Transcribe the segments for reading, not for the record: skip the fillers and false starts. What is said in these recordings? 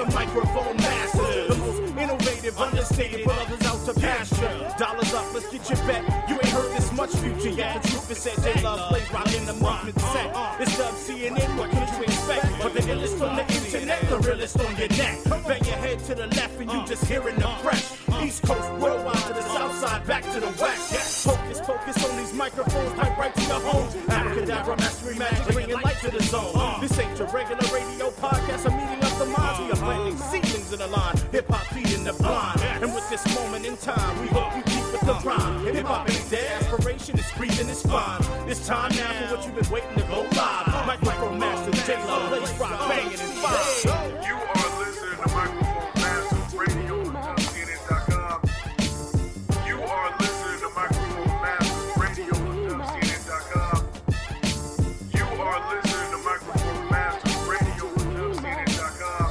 the microphone masters. The most innovative, understated, put others out to pasture. Dollars up, let's get your bet. You ain't heard this much future yet. The truth is said, J Love plays rockin' the movement set. It's Dub CNN, what could you expect? But the illest on the internet, the realest on your neck. Bang your head to the left and you just hearing the fresh. East Coast, worldwide to the south side, back to the west. Yes. Focus on these microphones, pipe right to your home. Abracadabra, mastery magic, bringing light to the zone. This ain't your regular radio podcast, a meeting of the minds. We are planting seedlings in the line, hip-hop feeding the blind. And with this moment in time, we hope you keep with the rhyme. Hip-hop ain't dead, aspiration is breathing, it's fine. It's time now for what you've been waiting to go live. Microphone Masters, J-Lo, Lace Rock, banging in 5. You are listening to Microphone Masters Radio on CNN.com. You are listening to Microphone Masters Radio on CNN.com. You are listening to Microphone Masters Radio on CNN.com.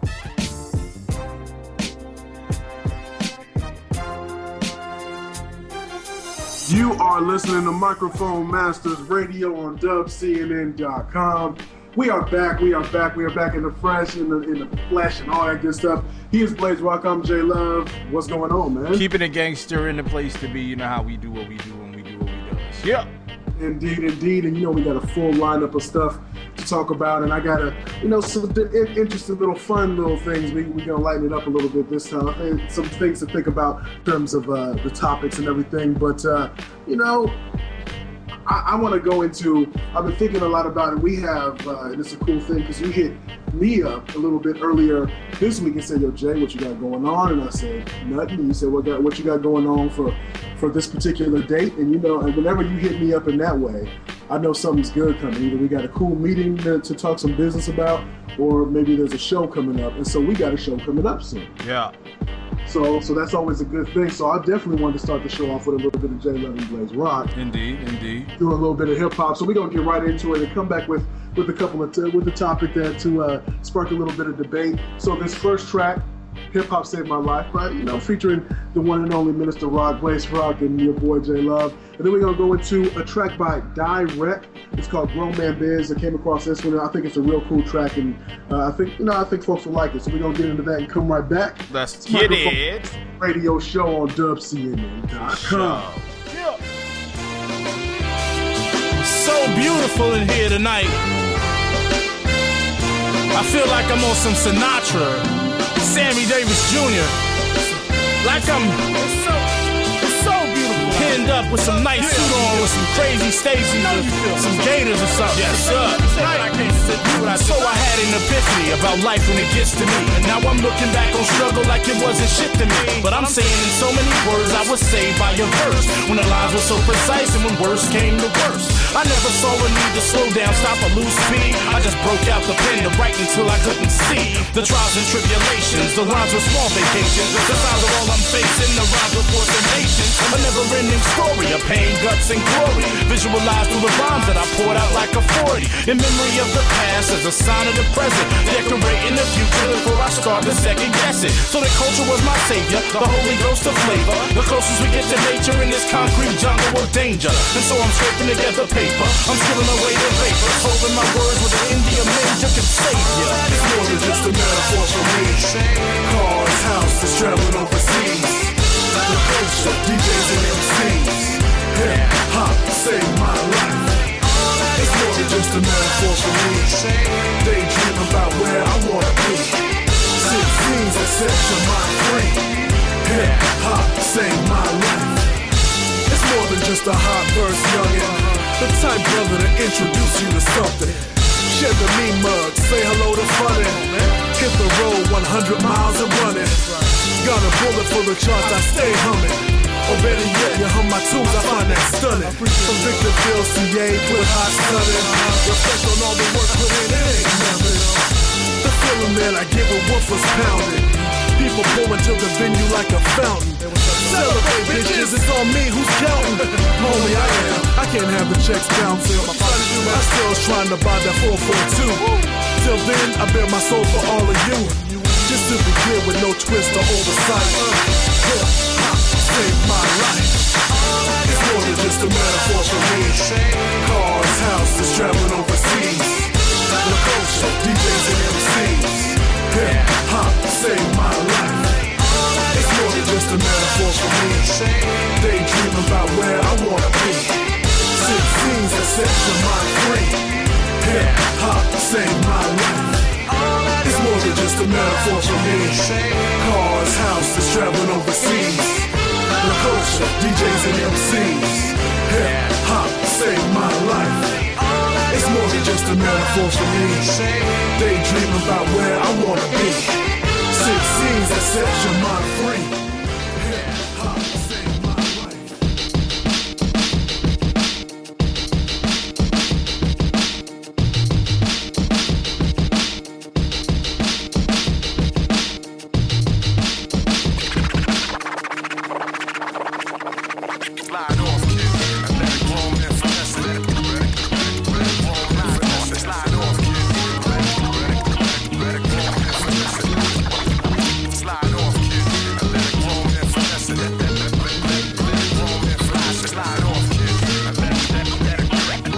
You are listening to Microphone Masters Radio on dubcnn.com. We are back in the fresh, in the flesh, and all that good stuff. He is Blaze Rock, I'm J Love. What's going on, man? Keeping it gangster in the place to be. You know how we do what we do when we do what we do. Yeah. Indeed. And we got a full lineup of stuff to talk about. And I got some interesting little fun little things. We're going to lighten it up a little bit this time. And some things to think about in terms of the topics and everything. But, I want to go into, I've been thinking a lot about it. We have, and it's a cool thing because you hit me up a little bit earlier this week and said, yo, Jay, what you got going on? And I said, nothing. And you said, what you got going on for this particular date? And and whenever you hit me up in that way, I know something's good coming. Either we got a cool meeting to talk some business about, or maybe there's a show coming up. And so we got a show coming up soon. Yeah. So that's always a good thing. So I definitely wanted to start the show off with a little bit of J Love and Blaze Rock. Indeed. Doing a little bit of hip hop. So we're gonna get right into it and come back with a couple of with the topic that to spark a little bit of debate. So this first track, Hip Hop Saved My Life, right? Featuring the one and only Minister Rock, Blaze Rock, and your boy J Love. And then we're gonna go into a track by Direct. It's called Grown Man Biz. I came across this one. I think it's a real cool track, and I think folks will like it. So we're gonna get into that and come right back. Let's get it. Radio show on dubcnn.com. So beautiful in here tonight. I feel like I'm on some Sinatra. Sammy Davis Jr. Like it's so beautiful. Pinned up with some nice suit on, with some crazy Stacy's, some gators or something. Yes, sir. So I had an epiphany about life when it gets to me. And now I'm looking back on struggle like it wasn't shit to me. But I'm saying in so many words I was saved by your verse. When the lines were so precise and when worst came to worst. I never saw a need to slow down, stop or lose speed. I just broke out the pen to write until I couldn't see. The trials and tribulations, the rhymes were small vacations. The signs of all I'm facing, the rhymes were for the nation. A never-ending story of pain, guts, and glory. Visualized through the rhymes that I poured out like a 40. In memory of the past as a sign of the present. Decorating the future before I start to second guess it. So the culture was my savior, the Holy Ghost of flavor. The closest we get to nature in this concrete jungle of danger. And so I'm scraping together paper. I'm scribbling away the vapor. Hoping my words with an Indian ninja can save you. It's more than just a metaphor for me. Cars, houses, traveling overseas. The culture, DJs and MCs. Hip hop saved my life. It's more than just a metaphor for me. Daydream about where I wanna be. 16s that set your mind free. Hip hop saved my life. It's more than just a hot verse, youngin'. The type brother to introduce you to something. Shed the mean mug, say hello to funnin'. Hit the road 100 miles and running. Got a bullet for the charts, I stay humming. Or better yet, you hum my tunes, I find that stunning. From Victorville, CA, put hot stunning. Reflect on all the work put in, it ain't nothing. The feeling that I get when Wolf was pounding. People pouring to the venue like a fountain. Celebrate, bitches, it's on me, who's counting? Homie, I am. I can't have the checks bouncing. I still was trying to buy that 442. Till then, I bear my soul for all of you. Just to be clear with no twist or oversight. Hip hop saved my life. It's more than just a metaphor for me. Cars, houses, traveling overseas. The culture, DJs and MCs. Hip hop for me. Daydream about where I wanna be. 6 scenes that set your mind free. Hip hop saved my life. It's more than just a metaphor for me. Cars, houses, traveling overseas. The culture, DJs and MCs. Hip hop saved my life. It's more than just a metaphor for me. Daydream about where I wanna be. 6 scenes that set your mind free. Hip hop saved my life. Slide off, kid. I let it grow and finesse it. Slide off, kid. Let it grow and finesse it. Slide off, kid. I let it grow and finesse it. Let it grow and finesse it. Slide off, kid. I let it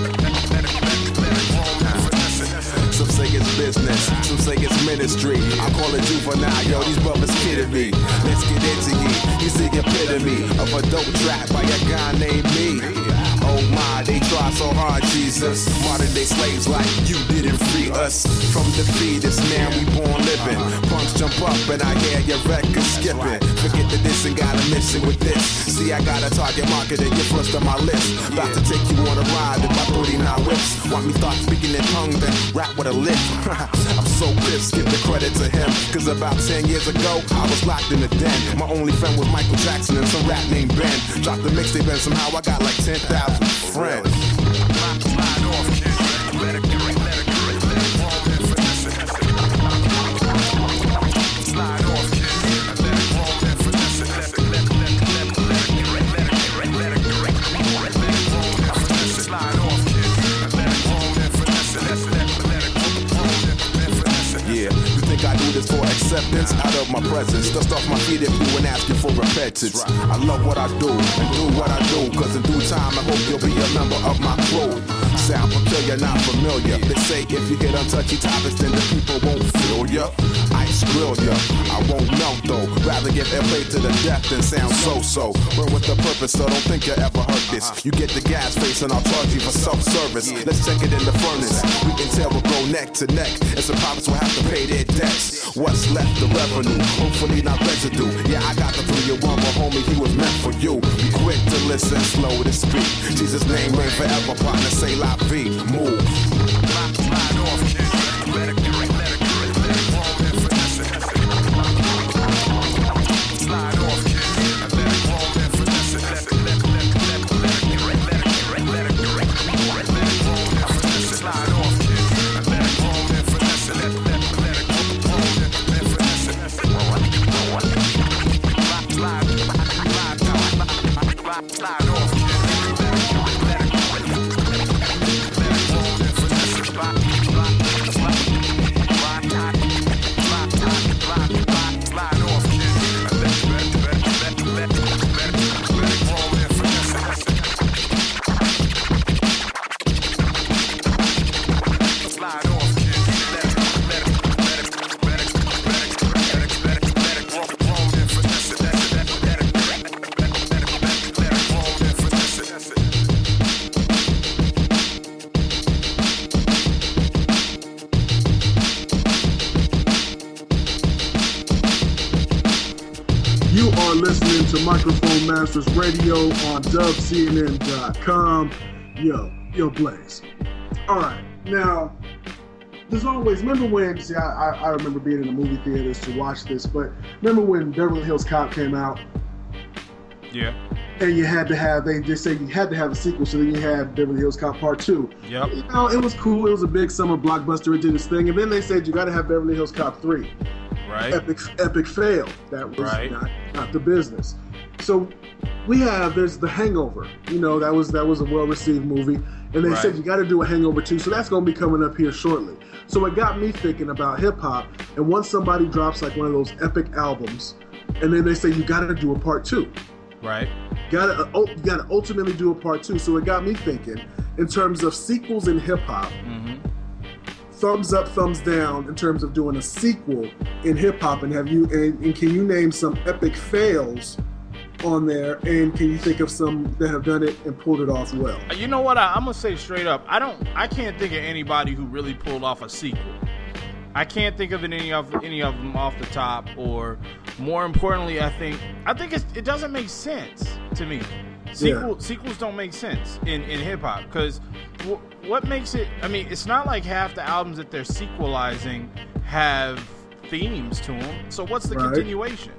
grow and finesse it. Some say it's business, some say it's ministry. I call it juvenile, yo, these brothers kidding me. Let's get into ye. He's the epitome of a dope track by a guy named me. Oh my, they try so hard, Jesus. Modern day slaves like you didn't free us from the fetus. Now we born living. Punks jump up and I hear your record skipping. Forget the diss and got a mission with this. See, I got a target market and you're first on my list. About to take you on a ride in my 39 whips. Want me start speaking in tongue, then rap with a lip. I'm so pissed, give the credit to him. Cause about 10 years ago, I was locked in a den. My only friend was Michael Jackson and some rat named Ben. Dropped the mixtape and somehow I got like 10,000 friends. Slide off, kid. Let it grow and finesse it. Slide off, kid. Let it grow and finesse it. Let it grow and finesse it. Slide off, kid. Let it grow and finesse it. Yeah, you think I do this for acceptance? Out of my presence, dust off my feet if you ain't asking for repentance. I love what I do and do what I do, cause in due time I hope you'll be a member of my crew. Sound peculiar, not familiar. They say if you get untouchy topics, then the people won't feel ya. Ice grill ya, I won't melt though. Rather give airplay to the death than sound so-so. Burn with a purpose, so don't think you ever heard this. You get the gas face and I'll charge you for self-service. Let's check it in the furnace. We can tell we'll go neck to neck, and some prophets will have to pay their debts. What's left, the revenue, hopefully not residue. Yeah, I got the 3-1, but homie, he was meant for you. Be quick to listen, slow to speak. Jesus' name reign forever, partner, say la vie, move. Slide off, kid. Let it grow and finesse it. Slide off, kid. Let it grow and finesse it. Let it grow and finesse it. Slide off, kid. Let it grow and finesse it. Let it grow and finesse it. Slide off, kid. You are listening to Microphone Masters Radio on dubcnn.com. Yo, Blaze. All right, now, there's always, remember when, see, I remember being in the movie theaters to watch this, but remember when Beverly Hills Cop came out? Yeah. And you had to have, they just say you had to have a sequel, so then you had Beverly Hills Cop Part 2. Yep. You know, it was cool, it was a big summer blockbuster, it did its thing, and then they said you gotta have Beverly Hills Cop 3. Right. Epic fail. That was right. not the business. So there's The Hangover. You know, that was a well-received movie. And they said you got to do a Hangover 2, so that's going to be coming up here shortly. So it got me thinking about hip-hop, and once somebody drops like one of those epic albums, and then they say you got to do a part 2. Right. You got to ultimately do a part 2. So it got me thinking, in terms of sequels in hip-hop, thumbs up, thumbs down in terms of doing a sequel in hip hop, and can you name some epic fails on there, and can you think of some that have done it and pulled it off well? You know what? I'm gonna say straight up. I can't think of anybody who really pulled off a sequel. I can't think of any of them off the top. Or more importantly, I think it doesn't make sense to me. Sequels don't make sense in hip hop, because what makes it? I mean, it's not like half the albums that they're sequelizing have themes to them. So what's the continuation?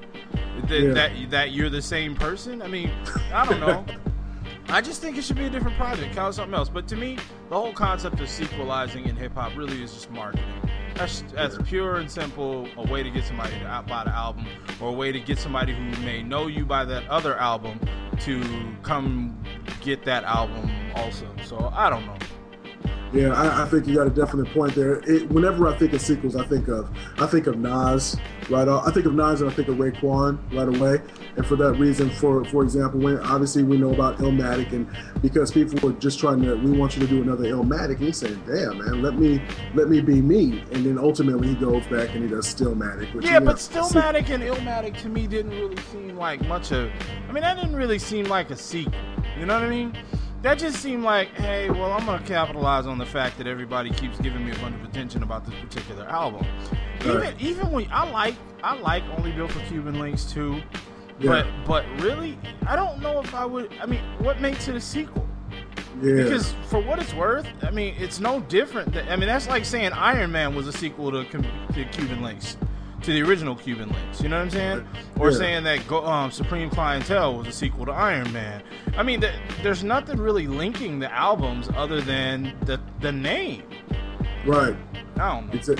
That you're the same person? I mean, I don't know. I just think it should be a different project, call it something else. But to me, the whole concept of sequelizing in hip hop really is just marketing. That's pure and simple, a way to get somebody to buy the album, or a way to get somebody who may know you by that other album to come get that album also. So I don't know. Yeah, I think you got a definite point there. Whenever I think of sequels, I think of Nas right off. I think of Nas and I think of Raekwon right away. And for that reason, for example, when obviously we know about Illmatic, and because people were just we want you to do another Illmatic, and he's saying, damn man, let me be me. And then ultimately he goes back and he does Stillmatic. But Stillmatic and Illmatic to me didn't really seem like that didn't really seem like a sequel. You know what I mean? That just seemed like, hey, well, I'm going to capitalize on the fact that everybody keeps giving me a bunch of attention about this particular album. Even when I like Only Built for Cuban Links too, but really, I don't know if I would. I mean, what makes it a sequel? Yeah. Because for what it's worth, I mean, it's no different. That's like saying Iron Man was a sequel to Cuban Links, to the original Cuban Links. You know what I'm saying? Or saying that Supreme Clientele was a sequel to Iron Man. I mean, there's nothing really linking the albums other than the name. Right. I don't know.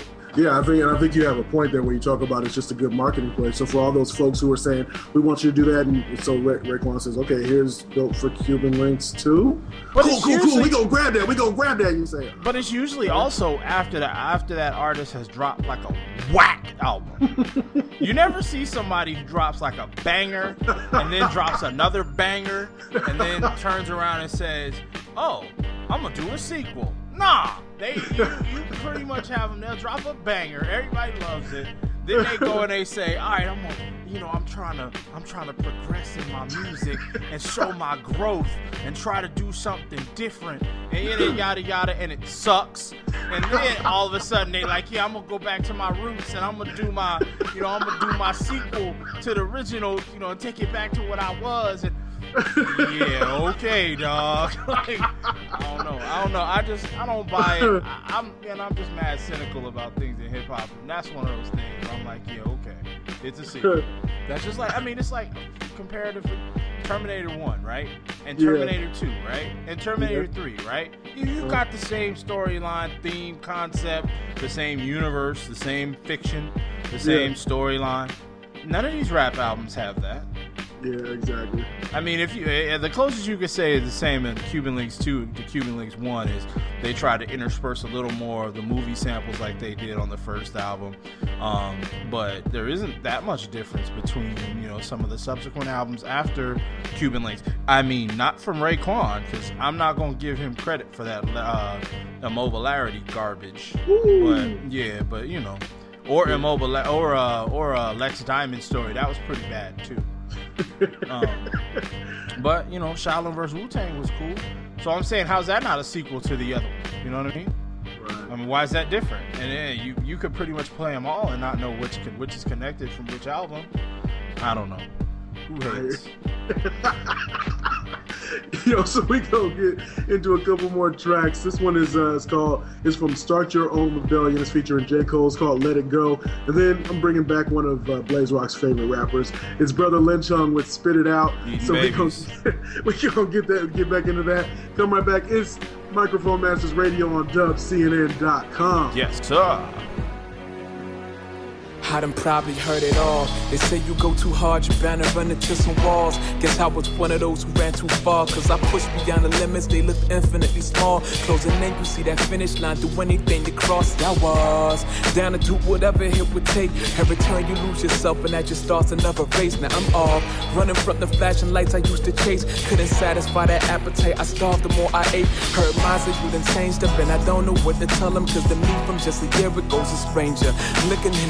I think you have a point there where you talk about it's just a good marketing play. So for all those folks who are saying, we want you to do that, and so Raekwon says, okay, here's Built for Cuban Links 2. But cool, we gonna grab that, you say. But it's usually also after that artist has dropped like a whack album. You never see somebody who drops like a banger and then drops another banger and then turns around and says, oh, I'm gonna do a sequel. Nah, you pretty much have them. They'll drop a banger, everybody loves it. Then they go and they say, all right, I'm trying to progress in my music and show my growth and try to do something different, and then yada yada, and it sucks. And then all of a sudden they like, yeah, I'm gonna go back to my roots and I'm gonna do my sequel to the original, and take it back to what I was. And yeah, okay, dog. Like, I don't know. I don't buy it. I'm just mad cynical about things in hip hop, and that's one of those things where I'm like, yeah, okay, it's a sequel. That's just like, it's like comparatively Terminator 1, right? And Terminator 2, right? And Terminator 3, right? You got the same storyline, theme, concept, the same universe, the same fiction, the same storyline. None of these rap albums have that. Yeah, exactly. I mean, if you the closest you could say is the same in Cuban Links 2 to Cuban Links 1 is they tried to intersperse a little more of the movie samples like they did on the first album. But there isn't that much difference between, some of the subsequent albums after Cuban Links. I mean, not from Raekwon, because I'm not going to give him credit for that Immobilarity garbage. Ooh. But or or Lex Diamond story, that was pretty bad too. But Shaolin vs. Wu-Tang was cool. So I'm saying, how's that not a sequel to the other one? You know what I mean? Right. I mean, why is that different? And then you could pretty much play them all and not know which is connected from which album. I don't know. Who hates? So we go get into a couple more tracks. This one is from Start Your Own Rebellion. It's featuring J. Cole. It's called Let It Go. And then I'm bringing back one of Blaze Rock's favorite rappers. It's Brother Lynch Hung with Spit It Out. So we gonna get back into that. Come right back. It's Microphone Masters Radio on dubcnn.com. Yes, sir. I done probably heard it all. They say you go too hard, you bound to run into some walls. Guess I was one of those who ran too far, cause I pushed beyond the limits, they looked infinitely small. Closing in, you see that finish line, do anything to cross. I was down to do whatever it would take. Every turn you lose yourself and that just starts another race. Now I'm off, running from the flashing lights I used to chase. Couldn't satisfy that appetite, I starved the more I ate. Heard minds that you done changed up and I don't know what to tell them, cause the me from just a year ago's a stranger. Looking in the mirror,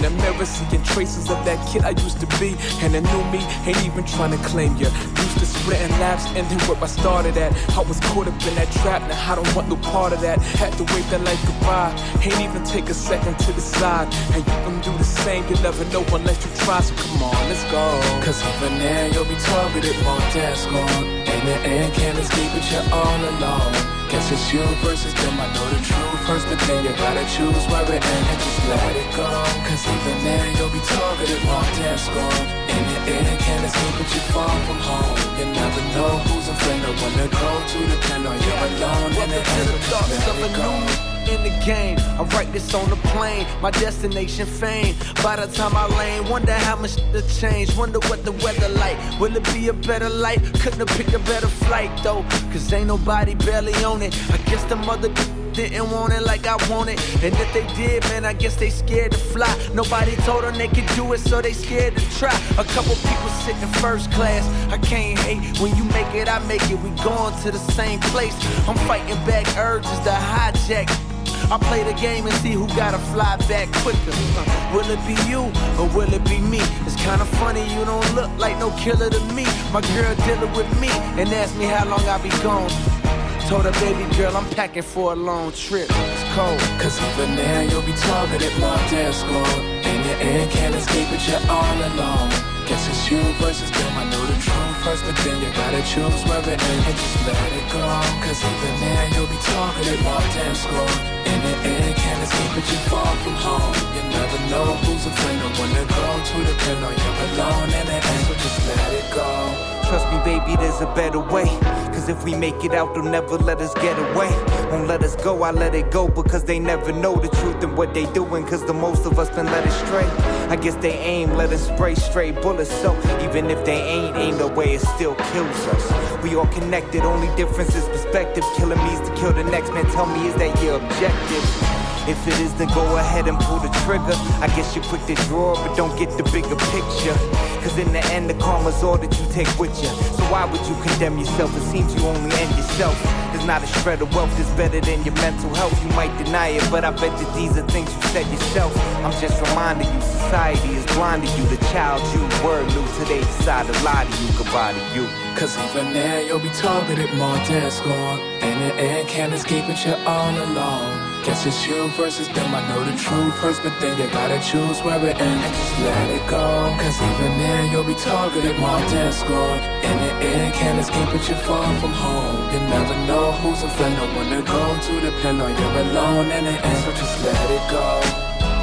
seeing traces of that kid I used to be. And the new me ain't even trying to claim you. Used to splitting laps, ending where I started at. I was caught up in that trap, now I don't want no part of that. Had to wave that life goodbye, ain't even take a second to decide. And you can do the same, you never know unless you try. So come on, let's go. Cause even now you'll be targeted, more dance gone. In the end, can't escape it, you're all alone. Guess it's you versus them, I know the truth first, but then you gotta choose where it ends and just let it go. Cause even then you'll be targeted, more dance gone. In the end, can't escape it, you're far from home. You never know who's a friend or when to go to depend on you're alone. In the end, just let it go. In the game, I write this on the plane, my destination fame. By the time I land, wonder how much to change. Wonder what the weather like. Will it be a better life? Couldn't have picked a better flight though, cause ain't nobody barely on it. I guess the mother didn't want it like I want it. And if they did, man, I guess they scared to fly. Nobody told them they could do it, so they scared to try. A couple people sit in first class. I can't hate, when you make it, I make it. We going to the same place. I'm fighting back urges to hijack. I play the game and see who gotta fly back quicker. Will it be you or will it be me? It's kinda funny, you don't look like no killer to me. My girl dealing with me and asked me how long I be gone. Told her, baby girl, I'm packing for a long trip. It's cold. Cause even now you'll be targeted, more dance gone. In the end, can't escape it, you're all alone. Guess it's you versus them, I know the truth first, but then you gotta choose where it ends and just let it go. Cause even now you'll be targeted, more dance gone. In the end, can't escape it, you're far from home. You never know who's a friend or when to go to depend on you're alone. In the end, so just let it go. Trust me, baby, there's a better way. Cause if we make it out, they'll never let us get away. Won't let us go, I let it go. Because they never know the truth and what they doing. Cause the most of us been led astray. I guess they aim, let us spray straight bullets. So even if they ain't the way, it still kills us. We all connected, only difference is perspective. Killing me is to kill the next man. Tell me, is that your objective? If it is, then go ahead and pull the trigger. I guess you're quick to draw, but don't get the bigger picture. Cause in the end, the karma's all that you take with you. So why would you condemn yourself? It seems you only end yourself. There's not a shred of wealth that's better than your mental health. You might deny it, but I bet that these are things you said yourself. I'm just reminding you, society is blind to you. The child you were new till they decide to lie to you, goodbye to you. Cause even now you'll be targeted, more dance gone. In the end, can't escape it, you're all alone. Guess it's you versus them, I know the truth first, but then you gotta choose where it ends and just let it go. Cause even then you'll be targeted, more dance gone. In the end, can't escape it, you're far from home. You never know who's a friend or when to go to depend on you're alone. In the end, so just let it go.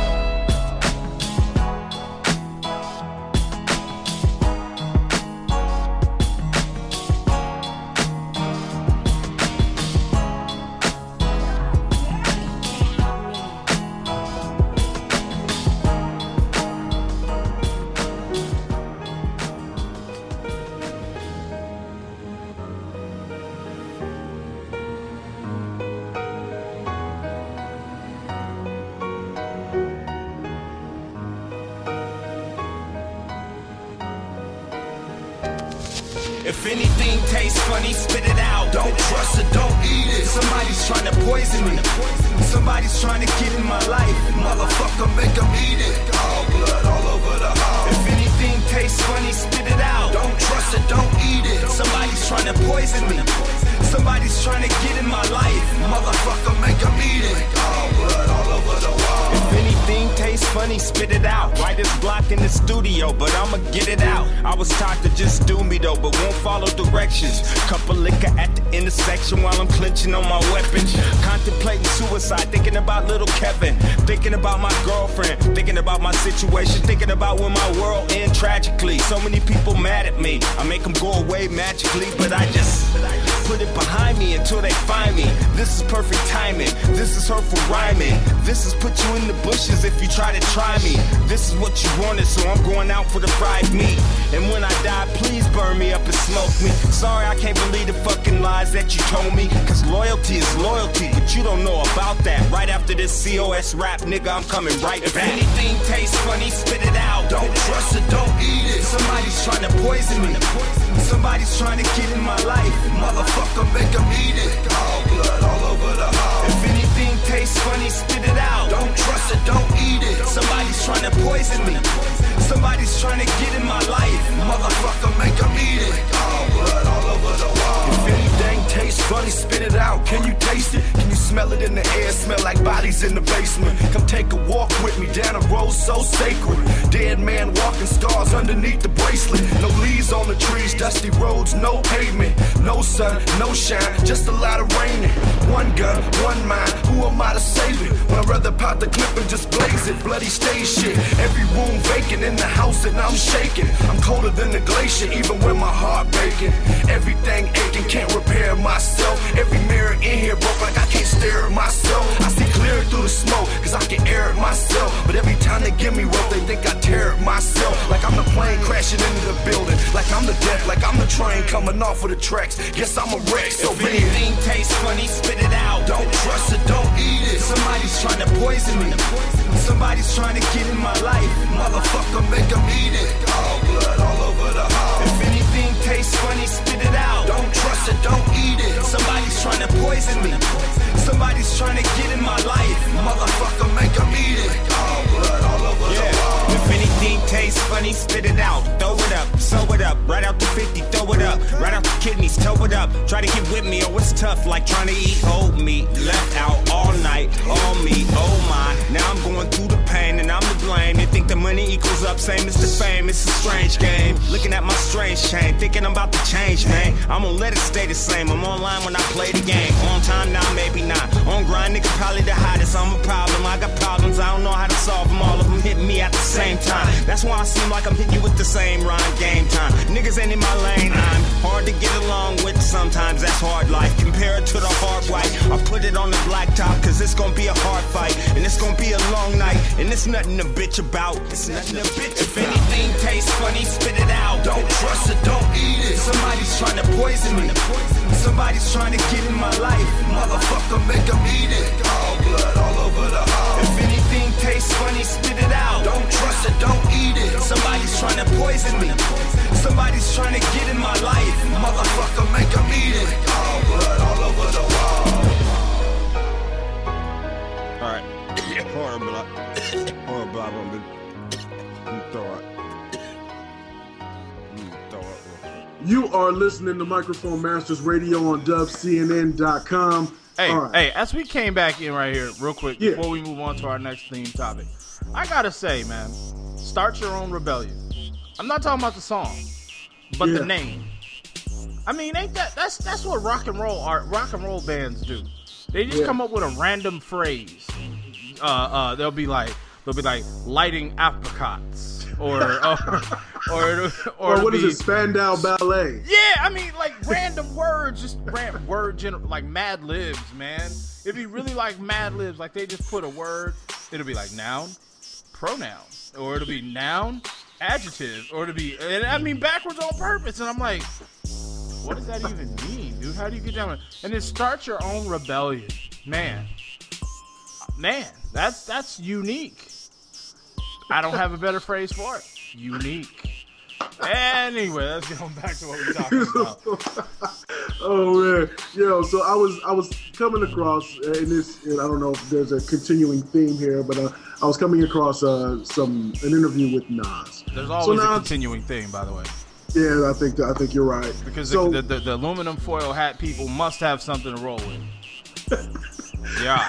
If anything tastes funny, spit it out. Don't trust it, don't eat it. Somebody's trying to poison me. Somebody's trying to get in my life. Motherfucker, make them eat it. All blood all over the hall. If anything tastes funny, spit it out. Don't trust it, don't eat it. Somebody's trying to poison me. Somebody's trying to get in my life. Motherfucker, make them eat it. All blood all over the wall. If anything tastes funny, spit it out. Writer's block in the studio, but I'ma get it out. I was taught to just do me though, but won't follow directions. Cup of liquor at the intersection while I'm clenching on my weapon. Contemplating suicide, thinking about little Kevin. Thinking about my girlfriend, thinking about my situation. Thinking about when my world ends tragically. So many people mad at me, I make them go away magically. But I just put it behind me until they find me. This is perfect timing, this is hurtful rhyming. This is put you in the bushes if you try to try me. This is what you wanted, so I'm going out for the fried meat. And when I die, please burn me up and smoke me. Sorry, I can't believe the fucking lies that you told me. Cause loyalty is loyalty, but you don't know about that. Right after this COS rap, nigga, I'm coming right back. If anything tastes funny, spit it out. Don't trust it, don't eat it. Somebody's trying to poison me. Somebody's trying to get in my life. Motherfucker, make them eat it. All blood all over the hall. If anything tastes taste funny, spit it out. Don't trust it, don't eat it. Somebody's trying to poison me. Somebody's trying to get in my life. Motherfucker, make them eat it. All blood all over the wall. If anything tastes funny, spit it out. Can you taste it? Can you smell it in the air? Smell like bodies in the basement. Come take a walk with me down a road so sacred. Dead man walking, scars underneath the bracelet. No leaves on the trees, dusty roads, no pavement. No sun, no shine, just a lot of raining. One gun, one mind, who am I to save it? When I'd rather pop the clip and just blaze it. Bloody stage shit, every room vacant in the house and I'm shaking. I'm colder than the glacier, even when my heart breaking. Everything aching, can't repair myself. Every mirror in here broke like I can't stare at myself. I see clear through the smoke, cause I can air it myself. But every time they give me rope, they think I tear it myself. Like I'm the plane crashing into the building. Like I'm the death, like I'm the train coming off of the tracks. Guess I'm a wreck, so if anything tastes funny, spit it out. Don't trust it, don't eat it. Somebody's trying to poison me. Somebody's trying to get in my life. Motherfucker, make them eat it. All blood all over the hall. If anything tastes funny, spit it out. Don't trust it, don't eat it. Somebody's trying to poison me. Somebody's trying to get in my life. Motherfucker, make them eat it. All blood all over the wall. If anything tastes funny, spit it out. Throw it up, sew it up. Right out the 50, throw it up. Right out the kidneys, toe it up. Try to get with me, oh, it's tough. Like trying to eat old meat. Left out all night, all me, oh my. Now I'm going through the pain and I'm to blame. They think the money equals up, same as the fame. It's a strange game. Looking at my strange chain, thinking I'm about to change, man. I'm gonna let it stay the same. I'm online when I play the game. On time now, maybe not. On grind, nigga, probably the hottest. I'm a problem. I got problems, I don't know how to solve them. All of them hit me at the same time. That's why I seem like I'm hitting you with the same rhyme. Game time. Niggas ain't in my lane. I'm hard to get along with. Sometimes that's hard life. Compare it to the hard white. I put it on the blacktop, cause it's gonna be a hard fight. And it's gonna be a long night. And it's nothing to bitch about. It's nothing to bitch about. If anything tastes funny, spit it out. Don't trust it, don't eat it. Somebody's trying to poison me. Somebody's trying to get in my life. Motherfucker, make them eat it. All blood all over the hall. If anything tastes funny, spit it out. Don't trust it, don't eat it. Somebody's trying to poison me. Somebody's trying to get in my life. Motherfucker, make them eat it. All blood all over the wall. Alright. Horrible. I'm gonna throw it. You are listening to Microphone Masters Radio on dubcnn.com. Hey, as we came back in right here, real quick, before we move on to our next theme topic, I gotta say, man, Start Your Own Rebellion. I'm not talking about the song, but the name. I mean, ain't that's what rock and roll bands do. They just come up with a random phrase. They'll be like lighting apricots. Or what is it? Spandau Ballet. Yeah, I mean, like random words, just like Mad Libs, man. It'd be really like Mad Libs, like they just put a word. It'll be like noun, pronoun, or it'll be noun, adjective, or it'll be, and I mean backwards on purpose. And I'm like, what does that even mean, dude? How do you get down? And then Start Your Own Rebellion, man. That's unique. I don't have a better phrase for it. Unique. Anyway, let's get on back to what we're talking about. Oh man, so I was coming across in this, and I don't know if there's a continuing theme here, but I was coming across an interview with Nas. There's always a continuing theme, by the way. Yeah, I think you're right. Because the aluminum foil hat people must have something to roll with. Yeah.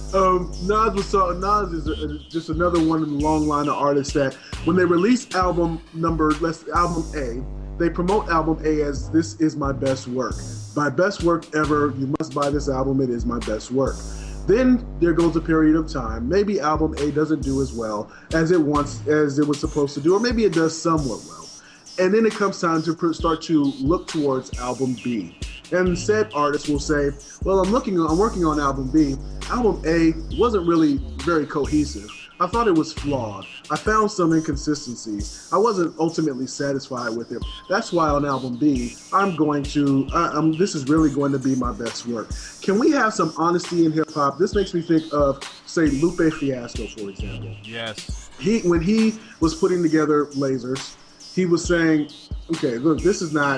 Nas is just another one in the long line of artists that when they release album A, they promote album A as this is my best work. My best work ever. You must buy this album. It is my best work. Then there goes a period of time. Maybe album A doesn't do as well as it was supposed to do, or maybe it does somewhat well. And then it comes time to start to look towards album B. And said artist will say, well, I'm working on album B. Album A wasn't really very cohesive. I thought it was flawed. I found some inconsistencies. I wasn't ultimately satisfied with it. That's why on album B, this is really going to be my best work. Can we have some honesty in hip hop? This makes me think of, say, Lupe Fiasco, for example. Yes. When he was putting together Lasers, he was saying, okay, look, this is not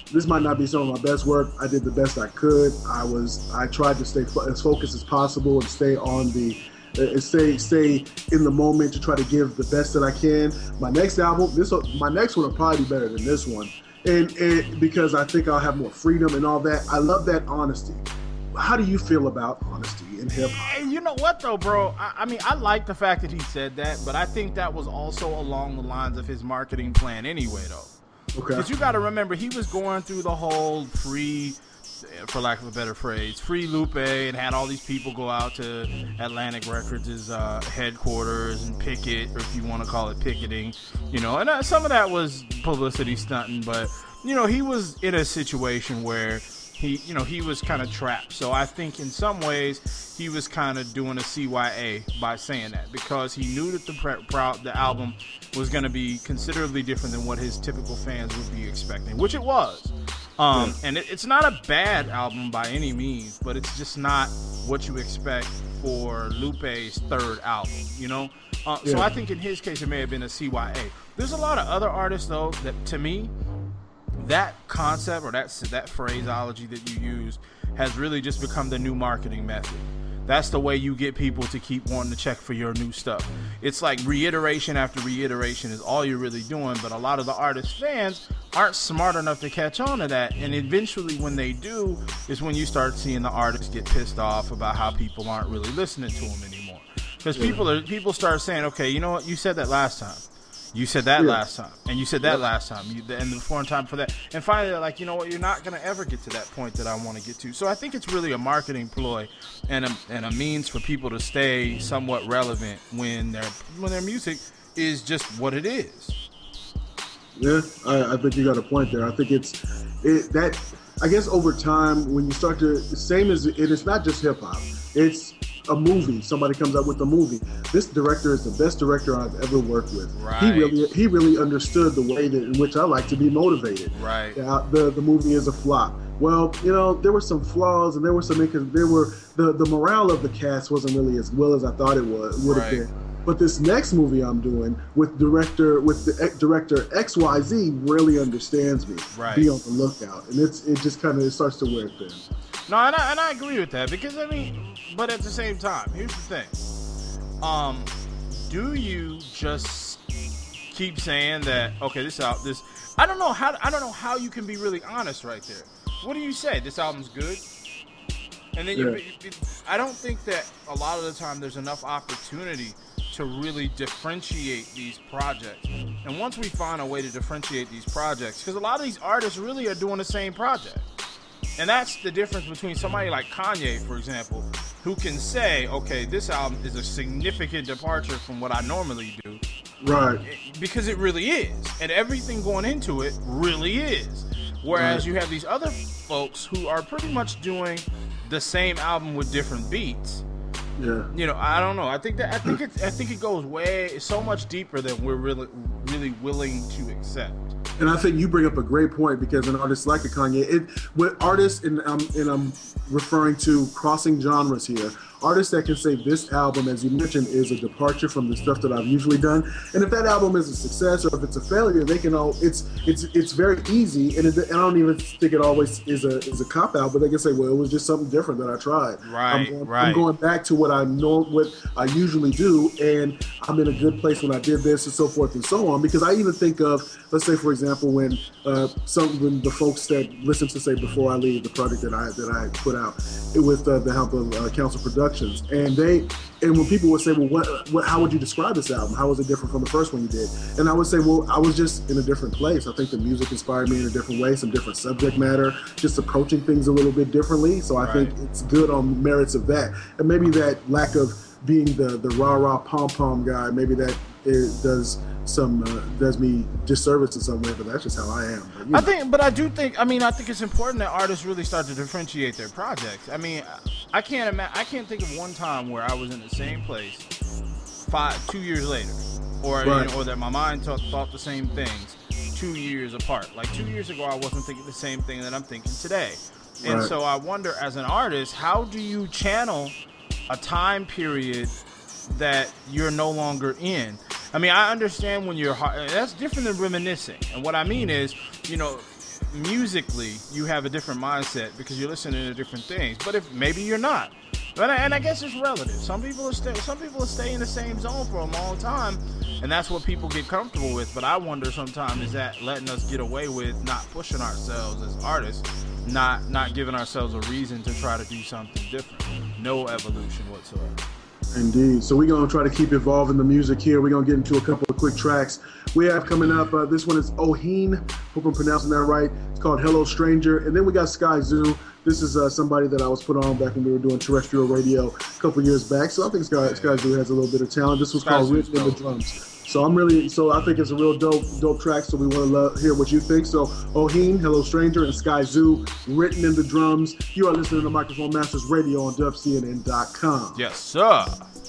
this might not be some of my best work. I did the best I could. I tried to stay as focused as possible and stay on the stay in the moment to try to give the best that I can. My next album, my next one will probably be better than this one, and because I think I'll have more freedom and all that. I love that honesty. How do you feel about honesty in hip hop? You know what though, bro? I mean, I like the fact that he said that, but I think that was also along the lines of his marketing plan anyway, though. Okay. Because you got to remember, he was going through the whole free, for lack of a better phrase, free Lupe, and had all these people go out to Atlantic Records' headquarters and picket, or if you want to call it picketing, you know. And some of that was publicity stunting, but you know, he was in a situation where he was kind of trapped. So I think in some ways he was kind of doing a CYA by saying that, because he knew that the album was going to be considerably different than what his typical fans would be expecting, which it was. And it's not a bad album by any means, but it's just not what you expect for Lupe's third album, you know? So I think in his case it may have been a CYA. There's a lot of other artists, though, that to me, that concept or that phraseology that you used has really just become the new marketing method. That's the way you get people to keep wanting to check for your new stuff. It's like reiteration after reiteration is all you're really doing, but a lot of the artist fans aren't smart enough to catch on to that, and eventually when they do is when you start seeing the artists get pissed off about how people aren't really listening to them anymore. Because people start saying, okay, you know what, you said that last time. You said that last time, and you said that last time, and the foreign time for that. And finally, they're like, you know what, you're not going to ever get to that point that I want to get to. So I think it's really a marketing ploy and a means for people to stay somewhat relevant when their music is just what it is. Yeah, I think you got a point there. I think I guess over time, when you start to, it's not just hip hop, it's a movie. Somebody comes up with a movie. This director is the best director I've ever worked with. Right. He really understood the way in which I like to be motivated. Right. The movie is a flop. Well, you know, there were some flaws, and there were the morale of the cast wasn't really as well as I thought it would have been. But this next movie I'm doing with the director XYZ really understands me. Right. Be on the lookout, and it just kind of starts to wear thin. No, and I agree with that, because I mean, but at the same time, here's the thing. Do you just keep saying that, okay, I don't know how you can be really honest right there. What do you say? This album's good? And then I don't think that a lot of the time there's enough opportunity to really differentiate these projects. And once we find a way to differentiate these projects, because a lot of these artists really are doing the same project. And that's the difference between somebody like Kanye, for example, who can say, okay, this album is a significant departure from what I normally do. Right. Because it really is. And everything going into it really is. Whereas you have these other folks who are pretty much doing the same album with different beats. Yeah. You know, I don't know. I think it goes so much deeper than we're really willing to accept. And I think you bring up a great point, because an artist like a Kanye, with artists, and I'm referring to crossing genres here, artists that can say this album, as you mentioned, is a departure from the stuff that I've usually done. And if that album is a success or if it's a failure, they can it's very easy, and I don't even think it always is a cop out, but they can say, well, it was just something different that I tried. Right. I'm going back to what I usually do, and I'm in a good place when I did this, and so forth and so on. Because I even think of, let's say, for example, when the folks that listen to, say, Before I Leave, the project that I put out with the help of Council Productions, and when people would say, well, how would you describe this album? How was it different from the first one you did? And I would say, well, I was just in a different place. I think the music inspired me in a different way, some different subject matter, just approaching things a little bit differently. So I think it's good on merits of that. And maybe that lack of being the rah-rah pom-pom guy, maybe that does me disservice in some way, but that's just how I am. I think it's important that artists really start to differentiate their projects. I mean, I can't think of one time where I was in the same place 2 years later, or that my mind thought the same things 2 years apart. Like 2 years ago, I wasn't thinking the same thing that I'm thinking today. And so I wonder, as an artist, how do you channel a time period that you're no longer in? I mean, I understand when that's different than reminiscing. And what I mean is, you know, musically you have a different mindset because you're listening to different things. But if maybe you're not, and I guess it's relative. Some people are staying in the same zone for a long time, and that's what people get comfortable with. But I wonder sometimes, is that letting us get away with not pushing ourselves as artists, not giving ourselves a reason to try to do something different. No evolution whatsoever. Indeed. So we're going to try to keep evolving the music here. We're going to get into a couple of quick tracks we have coming up. This one is Oheen. Hope I'm pronouncing that right. It's called Hello Stranger. And then we got Sky Zoo. This is somebody that I was put on back when we were doing terrestrial radio a couple years back. So I think Sky Zoo has a little bit of talent. This was called Written in the Drums. So I think it's a real dope track. So we want to hear what you think. So Oheen, Hello Stranger, and Sky Zoo, Written in the Drums. You are listening to Microphone Masters Radio on dubcnn.com. Yes, sir.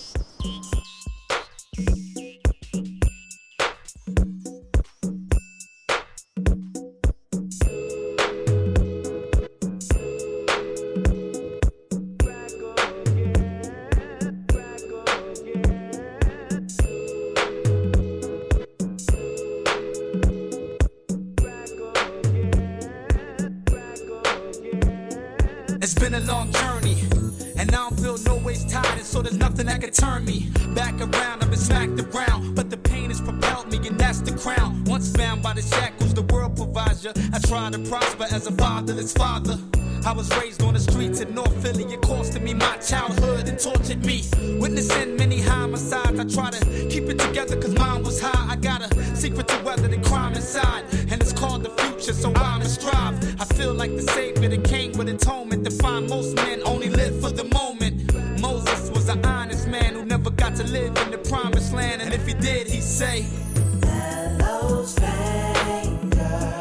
It's been a long journey, and I don't feel no ways tired, and so there's nothing that can turn me back around. I've been smacked around, but the pain has propelled me, and that's the crown. Once bound by the shackles the world provides you, I try to prosper as a fatherless father. I was raised on the streets in North Philly. It costed me my childhood and tortured me. Witnessing many homicides, I try to keep it together cause mine was high. I got a secret to weather the crime inside, and it's called the future, so I'ma strive. I feel like the savior that came with atonement to find most men only live for the moment. Moses was an honest man who never got to live in the promised land, and if he did, he'd say, hello, stranger.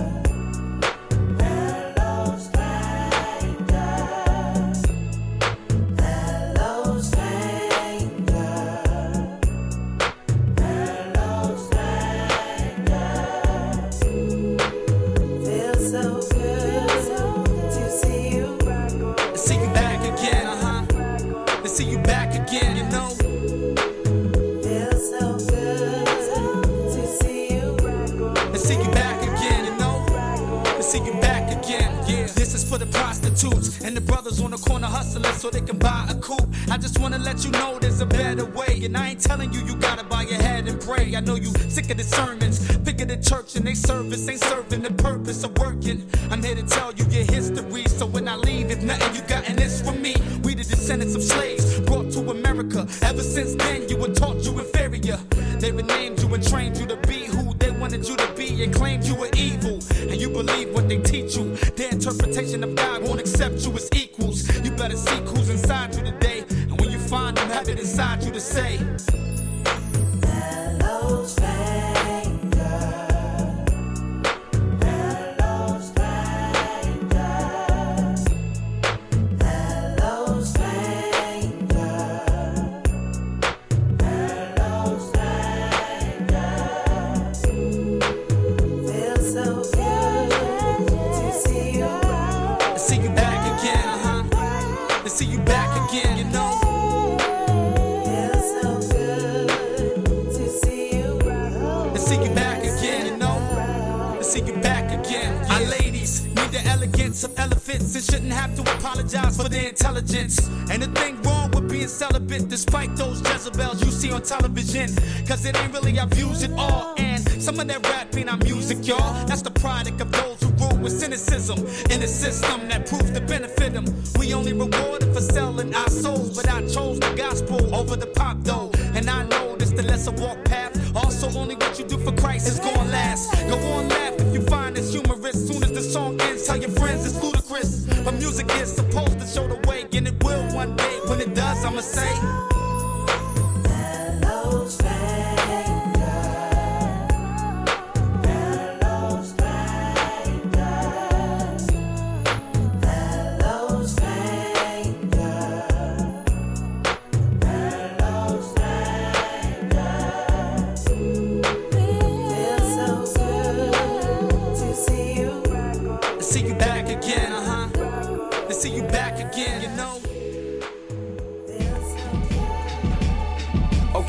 See you back again, you know. Feels so good to see you. And see you back again, you know. And see you back again, yeah. This is for the prostitutes and the brothers on the corner hustling so they can buy a coupe. I just wanna let you know there's a better way, and I ain't telling you you gotta bow your head and pray. I know you sick of the sermons, figure the church and they service ain't serving the purpose of working. I'm here to tell you your history, so when I leave, if nothing you got in this for me. We the descendants of slaves brought to America. Ever since then, you were taught you inferior. They renamed you and trained you to be who they wanted you to be and claimed you were evil. And you believe what they teach you. Their interpretation of God won't accept you as equals. You better seek who's inside you today. And when you find them, have it inside you to say, hello, stranger. See you back again, you know. Feels so good to see you. And see you back again, you know. And see you back again. Yeah. Our ladies need the elegance of elephants and shouldn't have to apologize for their intelligence. Ain't a thing wrong with being celibate despite those Jezebels you see on television. Cause it ain't really our views at all. And some of that rap ain't our music, y'all. That's the product of those who rule with cynicism in a system that proves to benefit them. We only rewarded for selling our souls, but I chose the gospel over the pop though. And I know this the lesser walk path. Also, only what you do for Christ is gonna last. Go on, laugh if you find this humorous. Soon as the song ends, tell your friends it's ludicrous. But music is supposed to show the way, and it will one day. When it does, I'ma say, hello, stranger. See you back again, you know.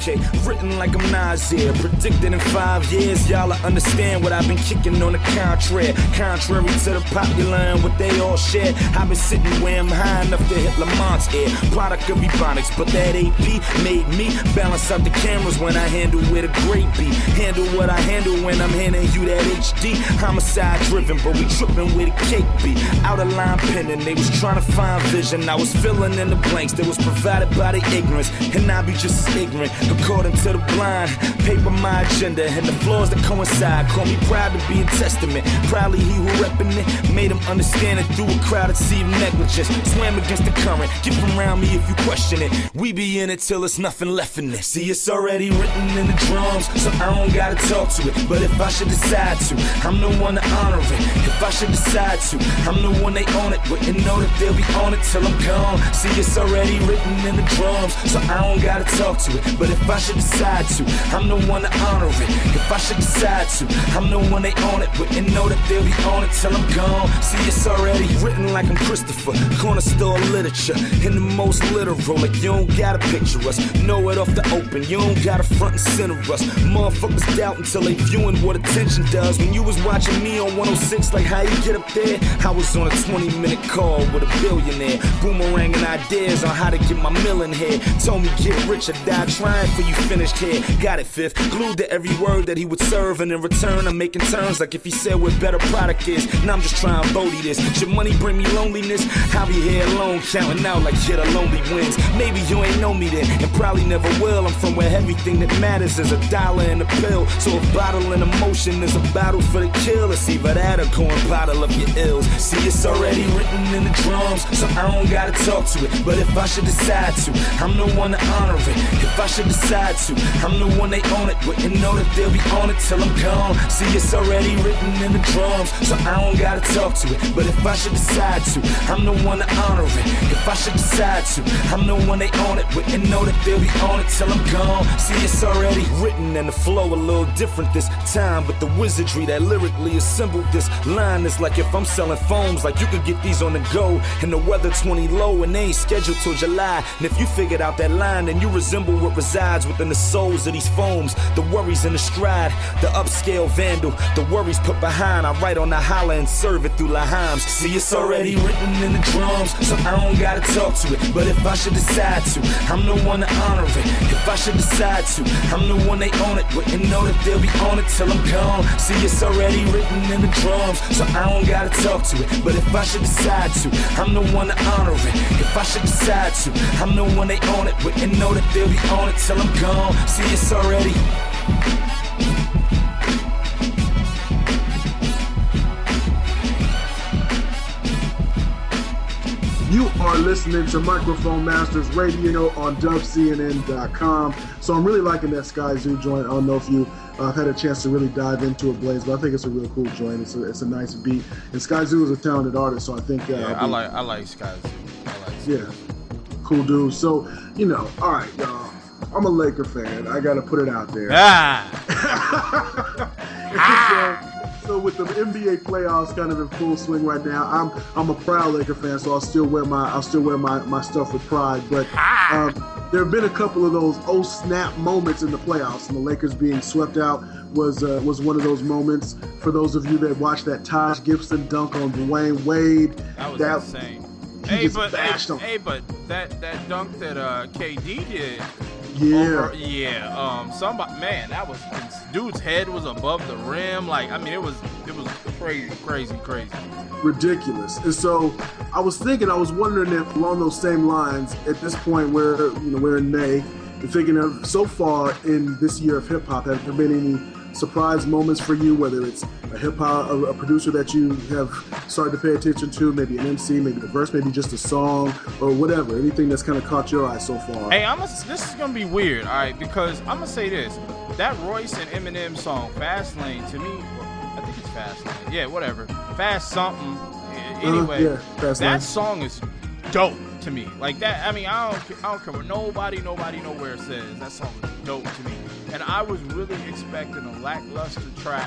okay. Written like I'm Nasir, predicted in 5 years, y'all will understand what I've been kicking on the contrary. Contrary to the popular and what they all share. I've been sitting where I'm high enough to hit Lamont's air. Product of Ebonics, but that AP made me balance out the cameras when I handle with a great beat. Handle what I handle when I'm handing you that HD. Homicide driven, but we tripping with a cake beat. Out of line penning, they was trying to find vision. I was filling in the blanks that was provided by the ignorance. And I be just as ignorant, according to the blind. Paper my agenda, and the flaws that coincide. Call me proud to be a testament. Proudly he who reppin' it, made him understand it through a crowd of seed negligence. Swam against the current, get from around me if you question it. We be in it till it's nothing left in this. See, it's already written in the drums, so I don't gotta talk to it. But if I should decide to, I'm the one to honor it. If I should decide to, I'm the one they own it. Wouldn't know that they'll be on it till I'm gone. See, it's already written in the drums, so I don't gotta talk to it. But if I should decide to, I'm the one to honor it. If I should decide to, I'm the one they own it. Wouldn't know that they'll be on it till I'm gone. See, it's already written like I'm Christopher, corner store literature, in the most literal. Like you don't gotta picture us, know it off the open. You don't gotta front and center us. Motherfuckers doubt until they viewing what attention does. When you was watching me on 106, like how you get up there, I was on a 20-minute call with a billionaire, boomeranging ideas on how to get my mill in here. Told me get rich or die trying for you finished here. Got it, fifth, glued to every word that he would serve, and in return I'm making terms like if he said what better product is. Now I'm just trying to bodie this. Should money bring me loneliness? I'll be here alone counting out like shit, a lonely wins. Maybe you ain't know me then, and probably never will. I'm from where everything that matters is a dollar and a pill. So if bottling emotion is a battle for the kill, it's either that or go and bottle up your ills. See, it's already written in the drums, so I don't gotta talk to it. But if I should decide to, I'm the one to honor it. If I should decide to, I'm the one they own it. Wouldn't know that they'll be on it till I'm gone. See, it's already written in the drums, so I don't gotta talk to it. But if I should decide to, I'm the one to honor it. If I should decide to, I'm the one they own it. Wouldn't know that they'll be on it till I'm gone. See, it's already written and the flow a little different this time, but the wizardry that lyrically assembled this line is like if I'm selling foams, like you could get these on the go, and the weather 20 low and they ain't scheduled till July. And if you figured out that line, then you resemble what resides within the souls of these foams. The worries in the stride, the upscale vandal, the worries put behind. I write on the holler and serve it through Lahims. See, it's already written in the drums, so I don't gotta talk to it. But if I should decide to, I'm the one to honor it. If I should decide to, I'm the one they own it. Wouldn't know that they'll be on it till I'm gone. See, it's already written in the drums, so I don't gotta talk to it. But if I should decide to, I'm the one to honor it. If I should decide to, I'm the one they own it. Wouldn't know that they'll be on it till I'm gone. See, it's already. You are listening to Microphone Masters Radio on dubcnn.com. So I'm really liking that Sky Zoo joint. I don't know if you had a chance to really dive into it, Blaze, but I think it's a real cool joint. It's a nice beat. And Sky Zoo is a talented artist, so I think... I like Sky Zoo. Yeah, cool dude. So, all right, y'all. I'm a Laker fan. I got to put it out there. So with the NBA playoffs kind of in full swing right now, I'm a proud Laker fan, so I'll still wear my stuff with pride. But there have been a couple of those oh snap moments in the playoffs, and the Lakers being swept out was one of those moments. For those of you that watched that Taj Gibson dunk on Dwayne Wade, that was insane. But that dunk that KD did. Somebody, man, that was, dude's head was above the rim. Like, I mean, it was crazy. Ridiculous. And so I was wondering if along those same lines, at this point where, we're in May, and thinking of so far in this year of hip hop, have there been any surprise moments for you, whether it's a producer that you have started to pay attention to, maybe an MC, maybe the verse, maybe just a song or whatever, anything that's kind of caught your eye so far? Hey, this is gonna be weird, all right, because I'm gonna say this: that Royce and Eminem song Fastlane, to me, I think it's Fastlane, yeah, whatever, Fast something, anyway, that song is dope to me. Like that, I mean, I don't care what nobody nowhere says. That song is dope to me. And I was really expecting a lackluster track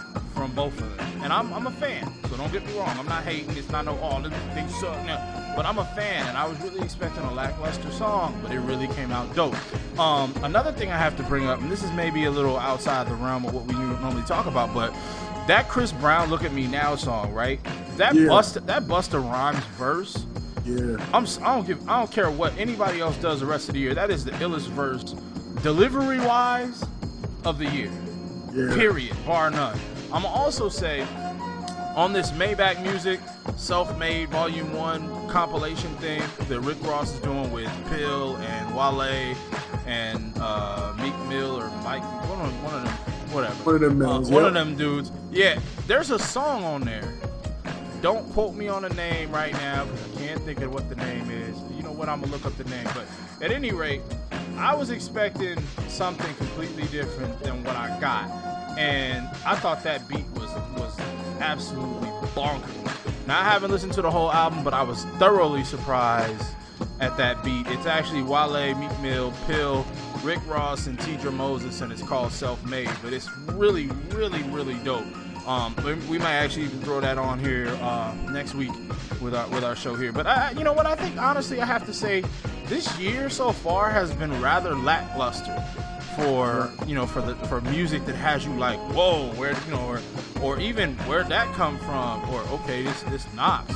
from both of them. And I'm a fan, so don't get me wrong. I'm not hating. It's not no, oh, they suck. No. But I'm a fan, and I was really expecting a lackluster song, but it really came out dope. Another thing I have to bring up, and this is maybe a little outside the realm of what we normally talk about, but that Chris Brown "Look at Me Now" song, right? That Busta Rhymes verse. Yeah. I don't care what anybody else does the rest of the year. That is the illest verse, delivery-wise, of the year. Yeah. Period, bar none. I'm gonna also say, on this Maybach Music Self-Made Volume 1 compilation thing that Rick Ross is doing with Pill and Wale and Meek Mill or Mike, one of them, whatever. One of them dudes. Yeah, there's a song on there. Don't quote me on the name right now because I can't think of what the name is. You know what? I'm going to look up the name. But at any rate, I was expecting something completely different than what I got. And I thought that beat was absolutely bonkers. Now, I haven't listened to the whole album, but I was thoroughly surprised at that beat. It's actually Wale, Meek Mill, Pill, Rick Ross, and Tidra Moses, and it's called Self-Made. But it's really, really, really dope. We might actually even throw that on here next week with our show here. But you know what? I think honestly, I have to say, this year so far has been rather lackluster for music that has you like, whoa, where or even where'd that come from? Or okay, this knocks.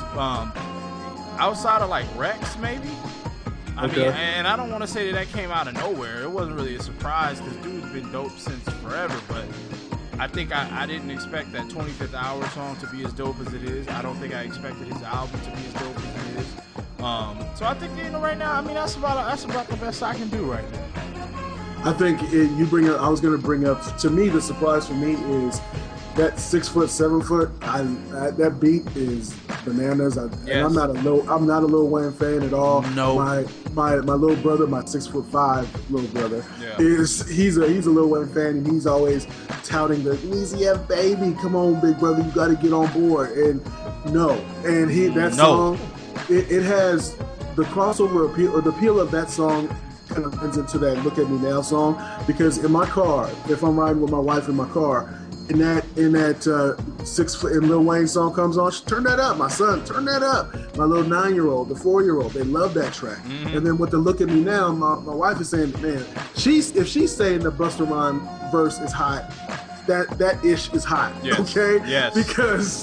Outside of like Rex, maybe. I mean, and I don't want to say that came out of nowhere. It wasn't really a surprise because dude's been dope since forever, but. I think I didn't expect that 25th Hour song to be as dope as it is. I don't think I expected his album to be as dope as it is. So I think right now, I mean, that's about the best I can do right now. I think I was going to bring up, to me, the surprise for me is that 6 foot, 7 foot. That beat is bananas. And I'm not a Lil Wayne fan at all. No. My little brother, my 6'5" little brother, he's a Lil Wayne fan, and he's always touting the Easy F baby. Come on, big brother, you got to get on board. And song, it has the crossover appeal, or the appeal of that song kind of runs into that Look at Me Now song, because in my car, if I'm riding with my wife in my car, and that 6 foot and Lil Wayne song comes on, turn that up, my son, turn that up. My little 9-year-old, the 4-year-old, they love that track. Mm-hmm. And then with the Look at Me Now, my wife is saying, man, if she's saying the Busta Rhymes verse is hot, that ish is hot. Yes. Okay? Yes. Because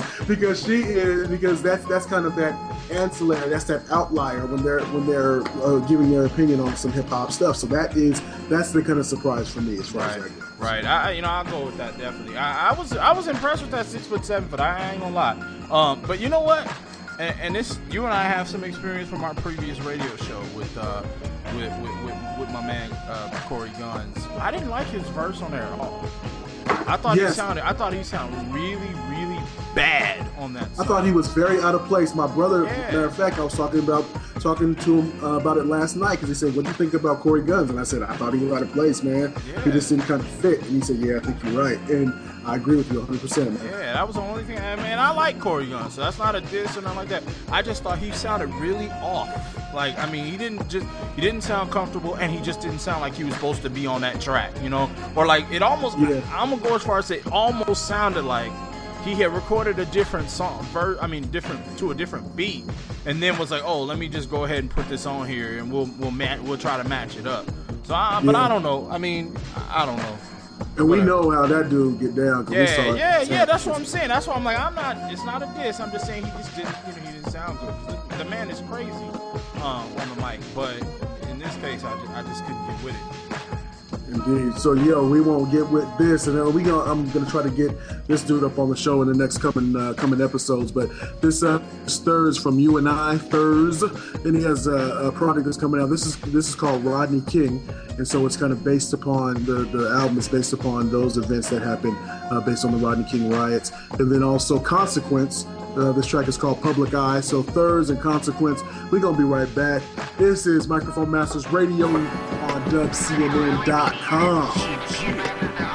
that's kind of that ancillary, that's that outlier when they're giving their opinion on some hip hop stuff. So that's the kind of surprise for me as far as that goes. Right, I'll go with that definitely. I was impressed with that 6 foot 7 foot. I ain't gonna lie. But you know what? And this, you and I have some experience from our previous radio show with my man Corey Guns. I didn't like his verse on there at all. I thought he sounded really, really bad on that song. I thought he was very out of place. My brother, matter of fact, I was talking to him about it last night, because he said, "What do you think about Corey Guns?" And I said, "I thought he was out of place, man. Yeah. He just didn't kind of fit." And he said, "Yeah, I think you're right." And I agree with you 100%, man. Yeah, that was the only thing. Man, I like Corey Guns, so that's not a diss or nothing like that. I just thought he sounded really off. Like, I mean, he didn't sound comfortable, and he just didn't sound like he was supposed to be on that track, you know? Or like, it almost, I'm gonna go as far as say, it almost sounded like he had recorded a different song, to a different beat, and then was like, oh, let me just go ahead and put this on here, and we'll try to match it up. So, but I don't know. I mean, I don't know. And we know how that dude get down. Yeah. That's what I'm saying. That's why I'm like, it's not a diss. I'm just saying he just didn't, he didn't sound good. The man is crazy on the mic, but in this case, I just couldn't get with it. Indeed. So we won't get with this, and I'm gonna try to get this dude up on the show in the next coming episodes. But this Thurs from You and I, Thurs, and he has a project that's coming out. This is called Rodney King, and so it's kind of based upon the album is based upon those events that happened based on the Rodney King riots, and then also Consequence. This track is called Public Eye. So Thurs and Consequence. We're going to be right back. This is Microphone Masters Radio on dubcnn.com.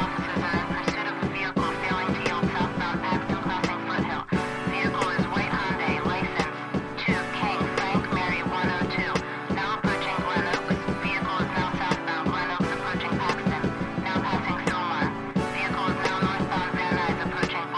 Approaching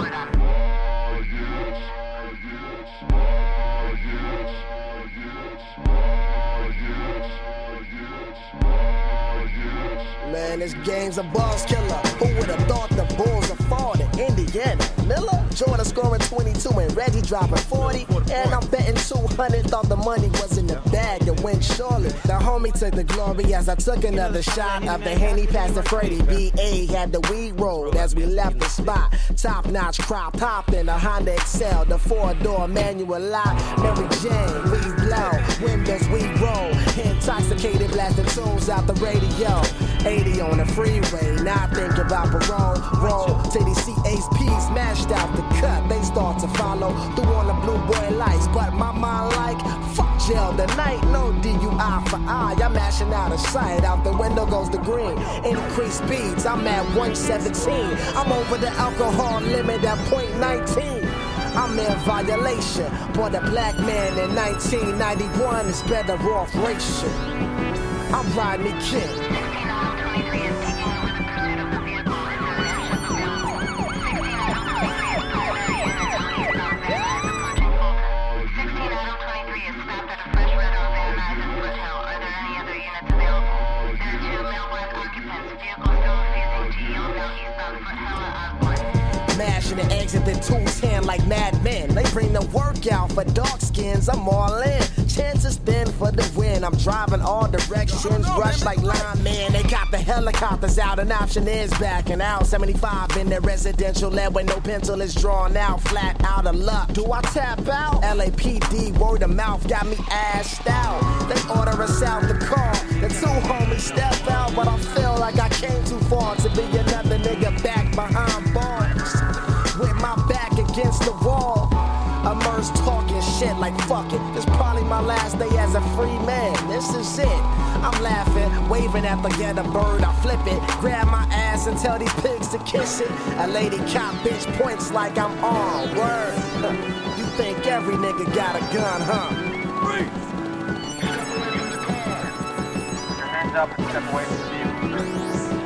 Man, this game's a buzz killer. Who would have thought the Bulls would fall to Indiana? Miller, Jordan scoring 22 and Reggie dropping 40. And I'm betting 200. Thought the money was in the bag to win surely. The homie took the glory as I took another shot of the Henny past the Freddie. B.A. had the weed rolled as we left the spot. Top notch crop popping, a Honda Excel, the 4-door manual lock. Mary Jane, we blow, windows we roll. Intoxicated blasting tunes out the radio. 80 on the freeway, now I think about parole. Roll till they see Ace P smashed out the cut. They start to follow through on the blue boy lights. But my mind like, fuck jail tonight. No DUI for I. I'm mashing out of sight. Out the window goes the green. Increased speeds, I'm at 117. I'm over the alcohol limit at .19. I'm in violation. But a black man in 1991 is better off racial. I'm Rodney King. Mashing the exit the 210 like Mad Men. They bring the workout for dark skins. I'm all in. Chances thin for the win. I'm driving all directions. Rush like linemen. They got the helicopters out. An option is backing out. 75 in the residential lab where no pencil is drawn out. Flat out of luck. Do I tap out? LAPD word of mouth got me assed out. They order us out the car. The two homies step out, but I feel like I came too far to be another nigga back behind bars. With my back against the wall. Immersed talking shit like fuck it. This probably my last day as a free man. This is it. I'm laughing, waving at the get a bird. I flip it, grab my ass and tell these pigs to kiss it. A lady cop bitch points like I'm on. Word. You think every nigga got a gun, huh? Freeze. Your hands up and step away from the vehicle.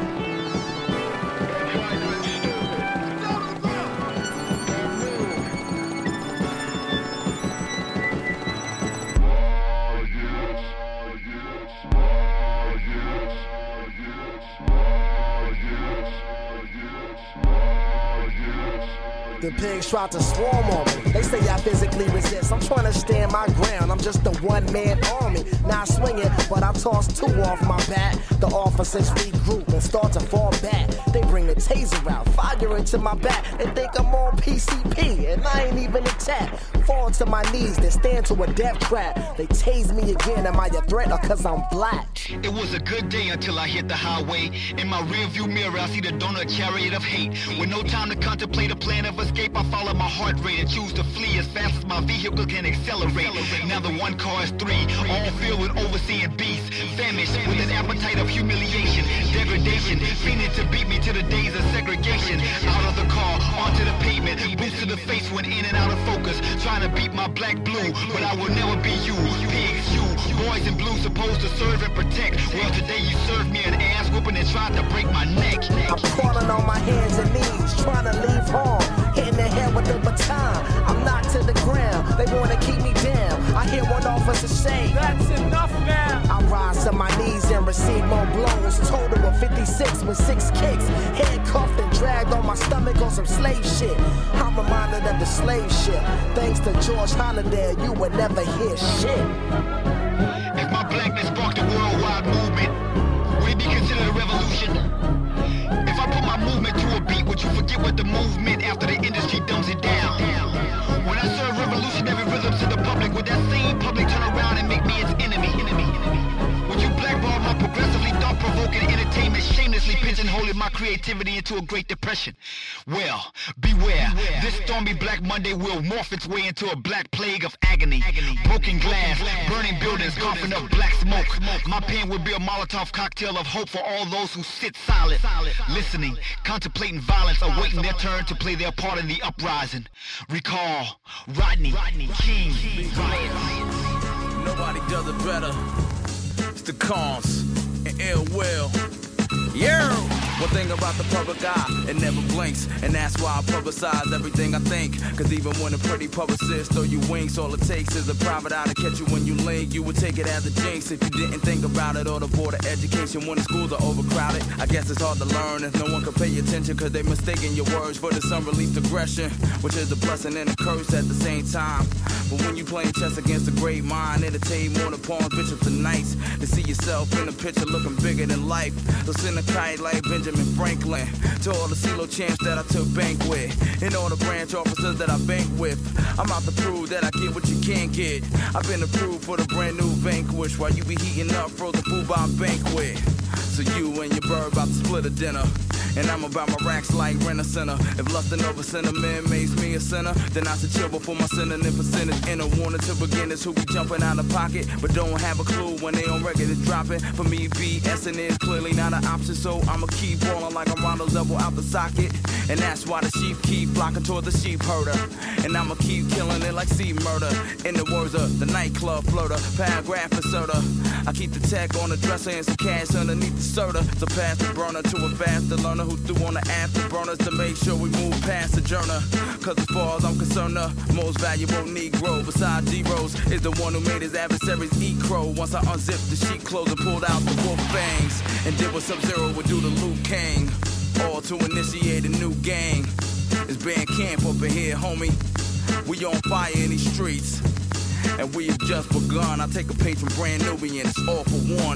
The pigs try to swarm on me. They say I physically resist. I'm trying to stand my ground. I'm just a one-man army. Not swinging, but I toss two off my back. The officers regroup and start to fall back. They bring the taser out, fire into my back. They think I'm on PCP, and I ain't even attacked. Fall to my knees, then stand to a death trap. They tase me again. Am I a threat or cause I'm black? It was a good day until I hit the highway. In my rearview mirror, I see the donut chariot of hate. With no time to contemplate a plan of escape, I follow my heart rate and choose to flee as fast as my vehicle can accelerate. Now the one car is three, all filled with overseeing beasts. Famished with an appetite of humiliation, degradation, fiending to beat me to the days of segregation. Out of the car, onto the pavement, boots to the face went in and out of focus. Trying to beat my black blue, but I will never be you. Pigs, you, boys in blue supposed to serve and protect. Well, today you served me an ass whooping and tried to break my neck. I'm crawling on my hands and knees, trying to leave home. Hitting the head with the baton, I'm knocked to the ground. They wanna keep me down. I hear one officer say, "That's enough now." I rise to my knees and receive more blows. Total of 56 with 6 kicks. Handcuffed and dragged on my stomach on some slave shit. I'm reminded of the slave ship. Thanks to George Holiday, you would never hear shit. If my blackness sparked a worldwide movement, would it be considered a revolution? If I put my movement to a beat, would you forget what the movement after the industry dumbs it down? When I serve revolutionary rhythms to the public, would that same public turn around and make me its enemy? Would you blackball my progressively thought-provoking entertainment, shamelessly pigeonholing my creativity into a Great Depression? Well, beware. This stormy Black Monday will morph its way into a black plague of agony. Broken glass, burning buildings, coughing up black smoke. My pen would be a Molotov cocktail of hope for all those who sit silent, listening, contemplating violence, awaiting their turn to play their part in the uprising. Recall Rodney King. Nobody does it better. It's the Cons and Ill Will. Yeah, what thing about the public eye, it never blinks. And that's why I publicize everything I think. Cause even when a pretty publicist throw you winks, all it takes is a private eye to catch you when you link. You would take it as a jinx if you didn't think about it. Or the board of education when the schools are overcrowded. I guess it's hard to learn if no one can pay attention, cause they mistaken your words for this unreleased aggression, which is a blessing and a curse at the same time. But when you playing chess against a great mind, entertain more than pawns, bishops, and knights. To see yourself in the picture looking bigger than life. So send a kite like Benjamin Franklin to all the CeeLo champs that I took bank with, and all the branch officers that I bank with. I'm out to prove that I get what you can't get. I've been approved for the brand new Vanquish while you be heating up frozen food by a banquet. So you and your bird about to split a dinner, and I'm about my racks like Rent-A-Center. If lusting over sentiment makes me a sinner, then I should chill before my synonym percentage. In a warning to beginners who be jumping out of pocket, but don't have a clue when they on record is dropping. For me, BSing is clearly not an option, so I'ma keep balling like I'm Rondo's elbow out the socket. And that's why the sheep keep flocking toward the sheep herder. And I'ma keep killing it like sea murder. In the words of the nightclub floater, paragraph inserter. I keep the tech on the dresser and some cash underneath the soda. So pass the burner to a faster learner who threw on the afterburners to make sure we move past the journey. Cause as far as I'm concerned, the most valuable Negro besides D-Rose is the one who made his adversaries eat crow. Once I unzipped the sheet clothes and pulled out the wolf fangs, and did what Sub-Zero would do to Liu Kang, all to initiate a new gang. It's band camp up in here, homie. We on fire in these streets, and we have just begun. I take a page from Brand Nubian, it's all for one.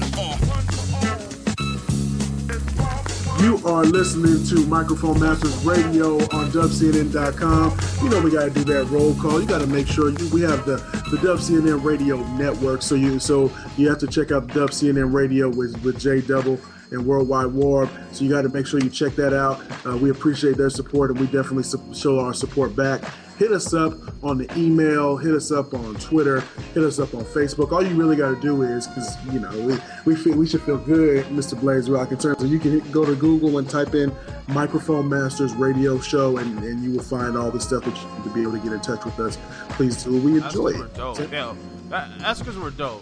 You are listening to Microphone Masters Radio on dubcnn.com. You know we got to do that roll call. You got to make sure we have the Dub CNN Radio Network. So you have to check out the Dub CNN Radio with J Double and Worldwide War. So you got to make sure you check that out. We appreciate their support, and we definitely show our support back. Hit us up on the email, hit us up on Twitter, hit us up on Facebook. All you really got to do is, because, you know, we should feel good, Mr. Blaze Rock, in terms of you can go to Google and type in Microphone Masters Radio Show, and you will find all the stuff that you need to be able to get in touch with us. Please do. We enjoy it. Dope. Yeah, that's because we're dope.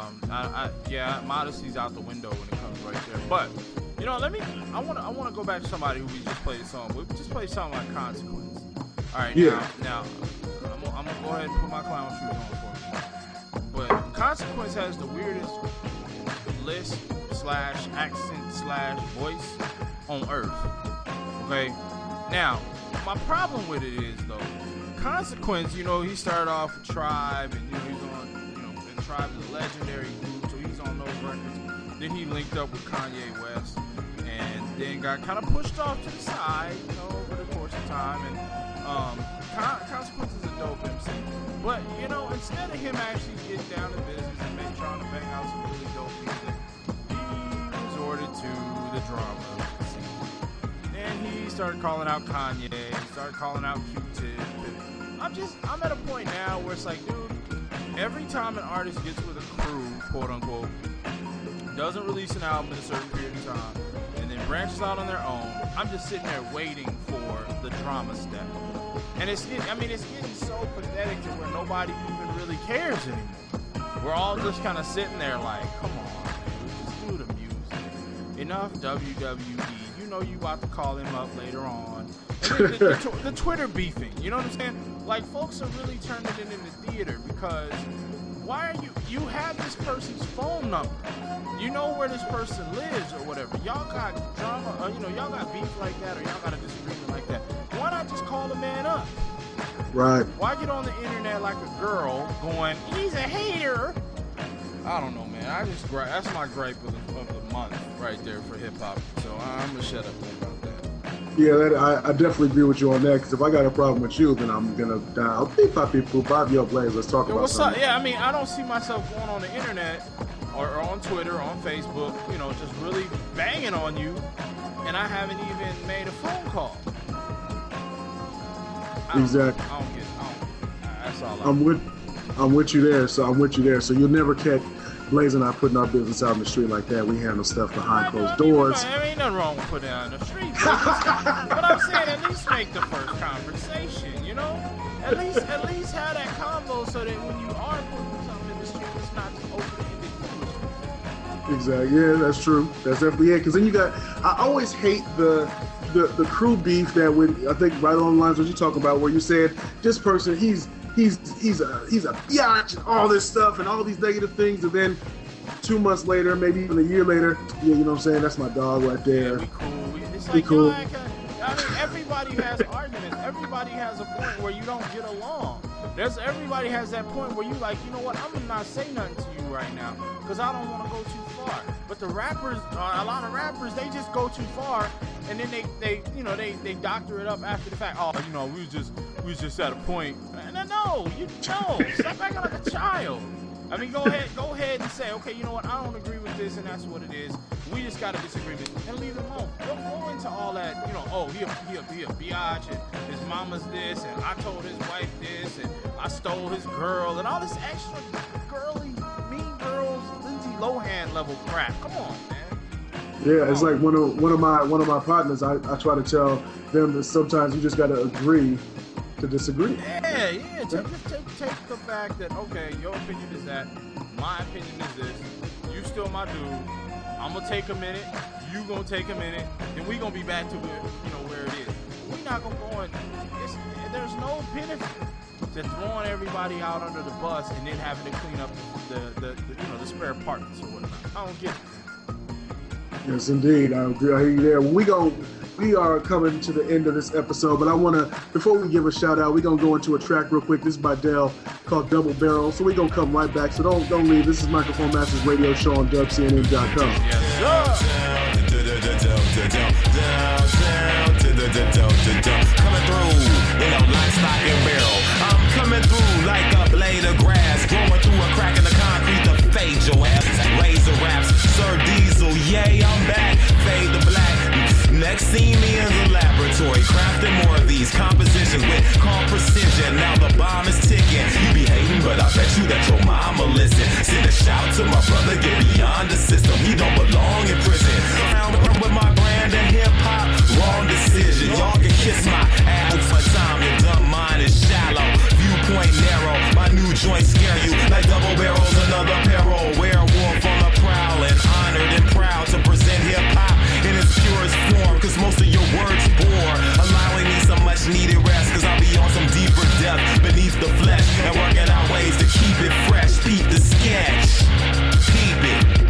Modesty's out the window when it comes right there. But, you know, I want to go back to somebody who we just played a song. We just played something like Consequence. All right, yeah. Now I'm gonna go ahead and put my clown shoes on for me. But Consequence has the weirdest lisp / accent / voice on earth. Okay. Now, my problem with it is though, Consequence, you know, he started off with Tribe, and he's on, and Tribe is a legendary group, so he's on those records. Then he linked up with Kanye West, and then got kind of pushed off to the side, over the course of time, and Consequence is a dope MC. But, instead of him actually getting down to business and trying to bang out some really dope music, he resorted to the drama scene. And he started calling out Kanye, he started calling out Q-Tip. I'm at a point now where it's like, dude, every time an artist gets with a crew, quote unquote, doesn't release an album in a certain period of time, and then branches out on their own, I'm just sitting there waiting for the drama step. And it's getting so pathetic to where nobody even really cares anymore. We're all just kind of sitting there like, come on, man, just do the music. Enough WWE. You know you about to call him up later on. And then the Twitter beefing, you know what I'm saying? Like, folks are really turning it into theater because why are you have this person's phone number. You know where this person lives or whatever. Y'all got drama, or, y'all got beef like that, or y'all got a disagreement like that. Why not just call the man up? Right. Why get on the internet like a girl going, he's a hater? I don't know, man. That's my gripe of the month right there for hip hop. So I'm gonna shut up about that. Yeah, I definitely agree with you on that. Because if I got a problem with you, then I'm gonna dial beep pop beep boop pop. Yo, Blaze, let's talk about what's something. Up? Yeah, I don't see myself going on the internet or on Twitter or on Facebook, just really banging on you, and I haven't even made a phone call. Exactly. I don't get it. That's all I'm with you there. So you'll never catch Blaze and I putting our business out in the street like that. We handle stuff behind closed doors. Ain't nothing wrong with putting it out in the street. But I'm saying at least make the first conversation, At least have that convo so that when you are putting something in the street, it's not just open-ended foolishness. Exactly. Yeah, that's true. That's definitely it. Because then you got. I always hate the crew beef that when I think right on the lines what you talk about, where you said this person he's a biatch and all this stuff and all these negative things, and then 2 months later, maybe even a year later, yeah, you know what I'm saying? That's my dog right there. Yeah, we cool. It's Be like, cool. I mean, everybody has arguments. Everybody has a point where you don't get along. Everybody has that point where you like, you know what? I'm gonna not say nothing to you right now because I don't want to go too far. But the rappers, a lot of rappers, they just go too far, and then they doctor it up after the fact. Oh, you know, we was just at a point. No, stop acting like a child. I mean, go ahead and say, okay, you know what? I don't agree with this, and that's what it is. We just got a disagreement, and leave it alone. Don't go into all that, you know. Oh, he a biatch, and his mama's this, and I told his wife this, and I stole his girl, and all this extra girly, mean girls, Lindsay Lohan level crap. Come on, man. Yeah, it's like one of my partners. I try to tell them that sometimes you just got to agree to disagree. Yeah. Take the fact that, okay, your opinion is that, my opinion is this, you still my dude, I'm gonna take a minute, you gonna take a minute, then we gonna be back to where it is. We not gonna go in, there's no benefit to throwing everybody out under the bus and then having to clean up the spare parts or whatnot. I don't get it. Yes, indeed. I agree. I hear you there. We are coming to the end of this episode, but I want to, before we give a shout out, we're going to go into a track real quick. This is by Dell called Double Barrel. So we're going to come right back. So don't leave. This is Microphone Masters Radio Show on dubcnn.com. Coming through, lock, stock, and barrel. I'm coming through like a blade of grass, growing through a crack in the concrete to fade your ass. Razor raps, Sir Diesel, yay, I'm back. Fade the black. Next, see me in the laboratory, crafting more of these compositions with calm precision. Now the bomb is ticking. You be hating, but I bet you that your mama listen. Send a shout to my brother, get beyond the system. He don't belong in prison. Around with my brand and hip hop, wrong decision. Y'all can kiss my ass for time. Your dumb mind is shallow, viewpoint narrow. My new joint scare you like double barrels, another peril. Werewolf on the prowl and honored and proud to present hip hop in its purest form, cause most of your words bore, allowing me some much needed rest, cause I'll be on some deeper depth beneath the flesh and working out ways to keep it fresh. Peep the sketch, peep it.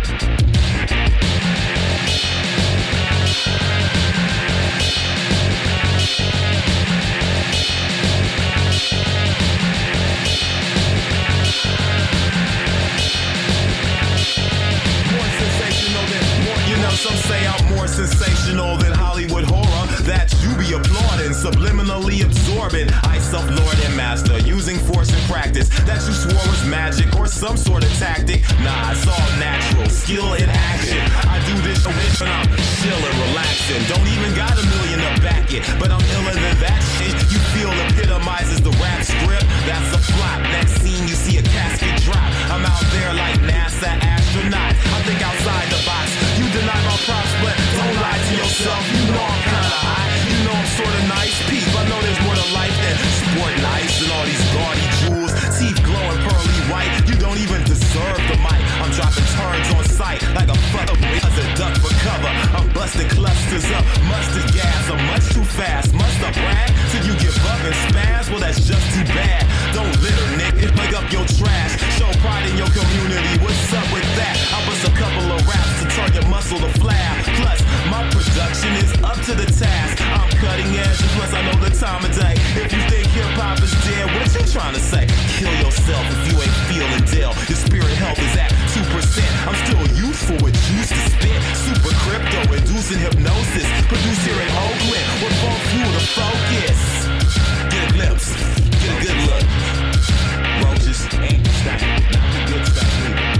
Some say I'm more sensational than Hollywood horror that you be applauding, subliminally absorbing. I self-lord and master, using force and practice that you swore was magic or some sort of tactic. Nah, it's all natural, skill in action. I do this when I'm chillin', relaxing. Don't even got $1 million to back it, but I'm iller than that shit you feel epitomizes the rap script. That's a flop. Next scene, you see a casket drop. I'm out there like NASA astronaut. I think outside the box. You deny my props, but don't lie to yourself. You know I'm kinda high. You know I'm sorta nice. Peep, I know there's more to life than sporting ice and all these gaudy jewels. Teeth glowing pearly white. You don't even deserve the mic. I'm dropping turns on sight like a fucker as a duck for cover. I'm busting clusters up. Mustard gas. I'm much too fast. Must I brag till you give up and spaz? Well, that's just too bad. Don't litter, nigga. Pick up your trash. Show pride in your community. What's up with that? I bust a couple of raps to turn your muscle to flab. Plus, my production is up to the task. I'm cutting edge, and plus I know the time of day. If you think hip-hop is dead, what you trying to say? Kill yourself if you ain't feeling Dell. Your spirit health is at 2%. I'm still youthful with juice to spit. Super crypto, inducing hypnosis. Produced here in Oakland, with funk fuel to focus. Get a glimpse, get a good look. Roaches ain't stuck, not the good stuff either.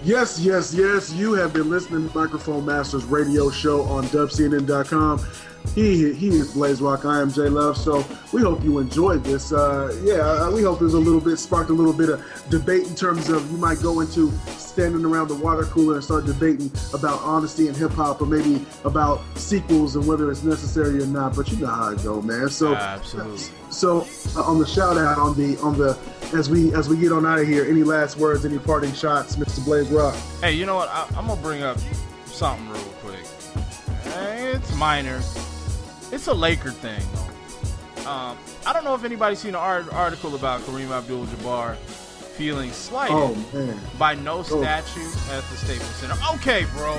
Yes. You have been listening to Microphone Masters radio show on dubcnn.com. He is Blaze Rock. I am J Love. So we hope you enjoyed this. We hope it was sparked a little bit of debate in terms of you might go into standing around the water cooler and start debating about honesty and hip hop, or maybe about sequels and whether it's necessary or not. But you know how it go, man. So absolutely. So on the shout out on the as we get on out of here, any last words, any parting shots, Mr. Blaze Rock? Hey, you know what? I'm gonna bring up something real quick. It's minor. It's a Laker thing, though. I don't know if anybody's seen an article about Kareem Abdul-Jabbar feeling slighted by no statue at the Staples Center. Okay, bro.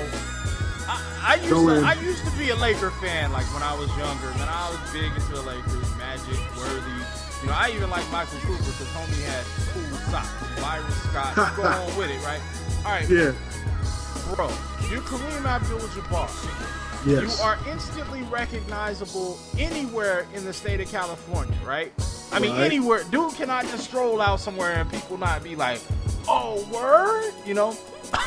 I used to be a Laker fan, like when I was younger. Man, I was big into the Lakers, Magic, Worthy. You know, I even like Michael Cooper because homie had cool socks. Byron Scott. Go on with it, right? All right. Yeah. Bro, you're Kareem Abdul-Jabbar. Yes. You are instantly recognizable anywhere in the state of California, right? I mean, anywhere. Dude cannot just stroll out somewhere and people not be like, oh, word? You know?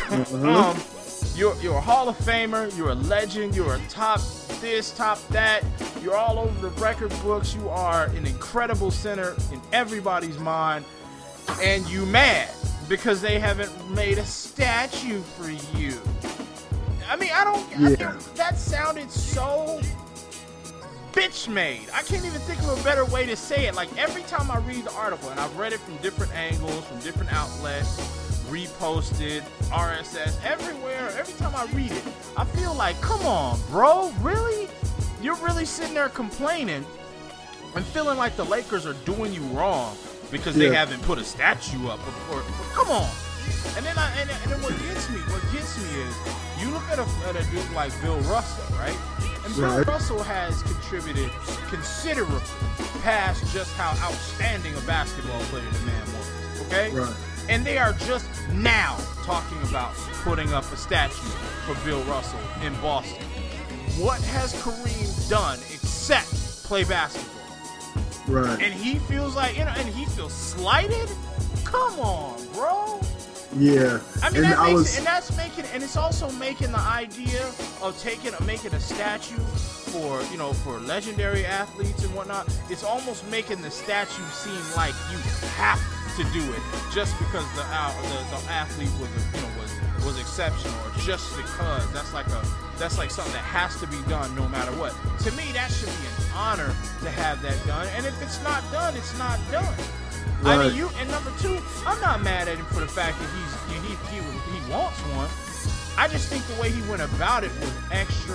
You're a Hall of Famer. You're a legend. You're a top this, top that. You're all over the record books. You are an incredible center in everybody's mind. And you mad because they haven't made a statue for you. I mean, that sounded so bitch made. I can't even think of a better way to say it. Like, every time I read the article, and I've read it from different angles, from different outlets, reposted, RSS, everywhere, every time I read it, I feel like, come on, bro, really? You're really sitting there complaining and feeling like the Lakers are doing you wrong because they haven't put a statue up before. Come on. And then what gets me is, you look at a dude like Bill Russell, right? And Bill Russell has contributed considerably past just how outstanding a basketball player the man was, okay? Right. And they are just now talking about putting up a statue for Bill Russell in Boston. What has Kareem done except play basketball? Right. And he feels like, and he feels slighted? Come on, bro. Yeah. I mean, and it's also making the idea of making a statue for legendary athletes and whatnot. It's almost making the statue seem like you have to do it just because the athlete was exceptional, or just because that's like something that has to be done no matter what. To me, that should be an honor to have that done. And if it's not done, it's not done. Right. I mean, and number two, I'm not mad at him for the fact that he wants one. I just think the way he went about it was extra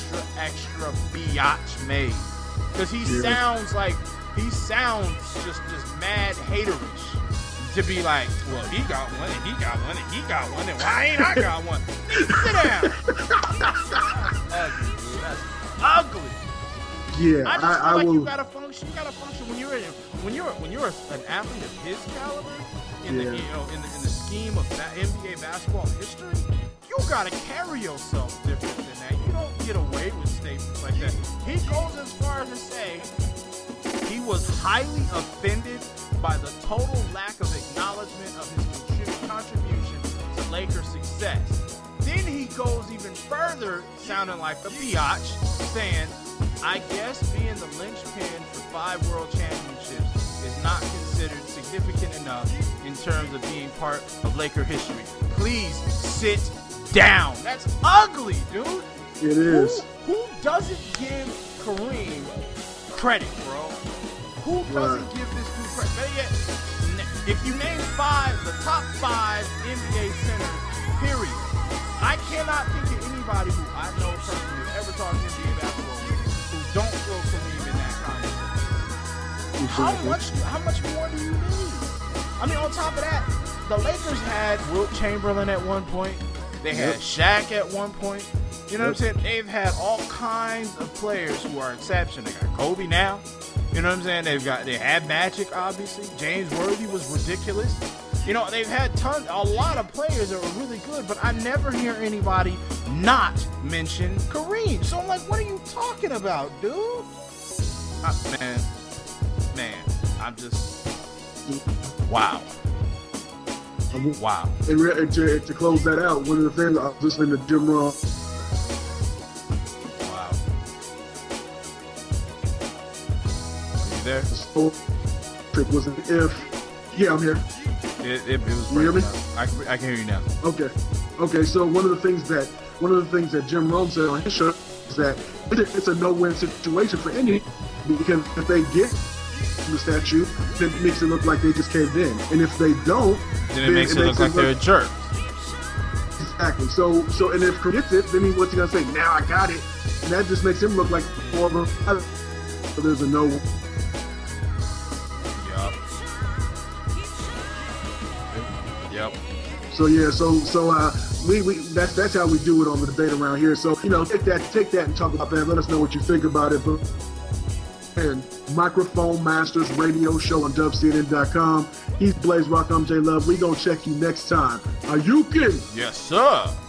biatch made. Because he sounds just mad haterish. To be like, well, he got one, and he got one, and he got one, and why ain't I got one? Sit down. That's ugly, dude. That's ugly. Yeah, I just feel like you gotta function. You gotta function when you're an athlete of his caliber in the scheme of NBA basketball history. You gotta carry yourself different than that. You don't get away with statements like that. He goes as far as to say he was highly offended by the total lack of acknowledgement of his contribution to Lakers' success. Then he goes even further, sounding like a biatch, saying, I guess being the linchpin for 5 world championships is not considered significant enough in terms of being part of Laker history. Please sit down. That's ugly, dude. It is. Who doesn't give Kareem credit, bro? Who doesn't give this dude credit? Better yet, if you name the top 5 NBA centers, period, I cannot think of anybody who I know personally who ever talked NBA basketball who don't throw Kareem in that conversation. How much more do you need? I mean, on top of that, the Lakers had Wilt Chamberlain at one point. They had Shaq at one point. You know what I'm saying? They've had all kinds of players who are exceptional. They got Kobe now. You know what I'm saying? They had Magic, obviously. James Worthy was ridiculous. You know, they've had a lot of players that were really good, but I never hear anybody not mention Kareem. So I'm like, what are you talking about, dude? Man, I'm just, wow. Wow. And to close that out, one of the things I was listening to Jim Rohn. Wow. Are you there? So, it was an if. Yeah, I'm here. It was. You hear me? I can hear you now. Okay. So one of the things that Jim Rohn said on his show is that it's a no-win situation for any, because if they get the statue, then it makes it look like they just caved in, and if they don't, then it makes it look like they're a jerk. Exactly. So and if Chris gets it, then what's he gonna say? Now I got it, and that just makes him look like more of a. So there's a no. Yep. So yeah, we that's how we do it on the debate around here. So take that and talk about that. Let us know what you think about it. But and Microphone Masters Radio Show on dubcnn.com. He's Blaze Rock. I'm J Love. We gonna check you next time. Are you kidding? Yes, sir.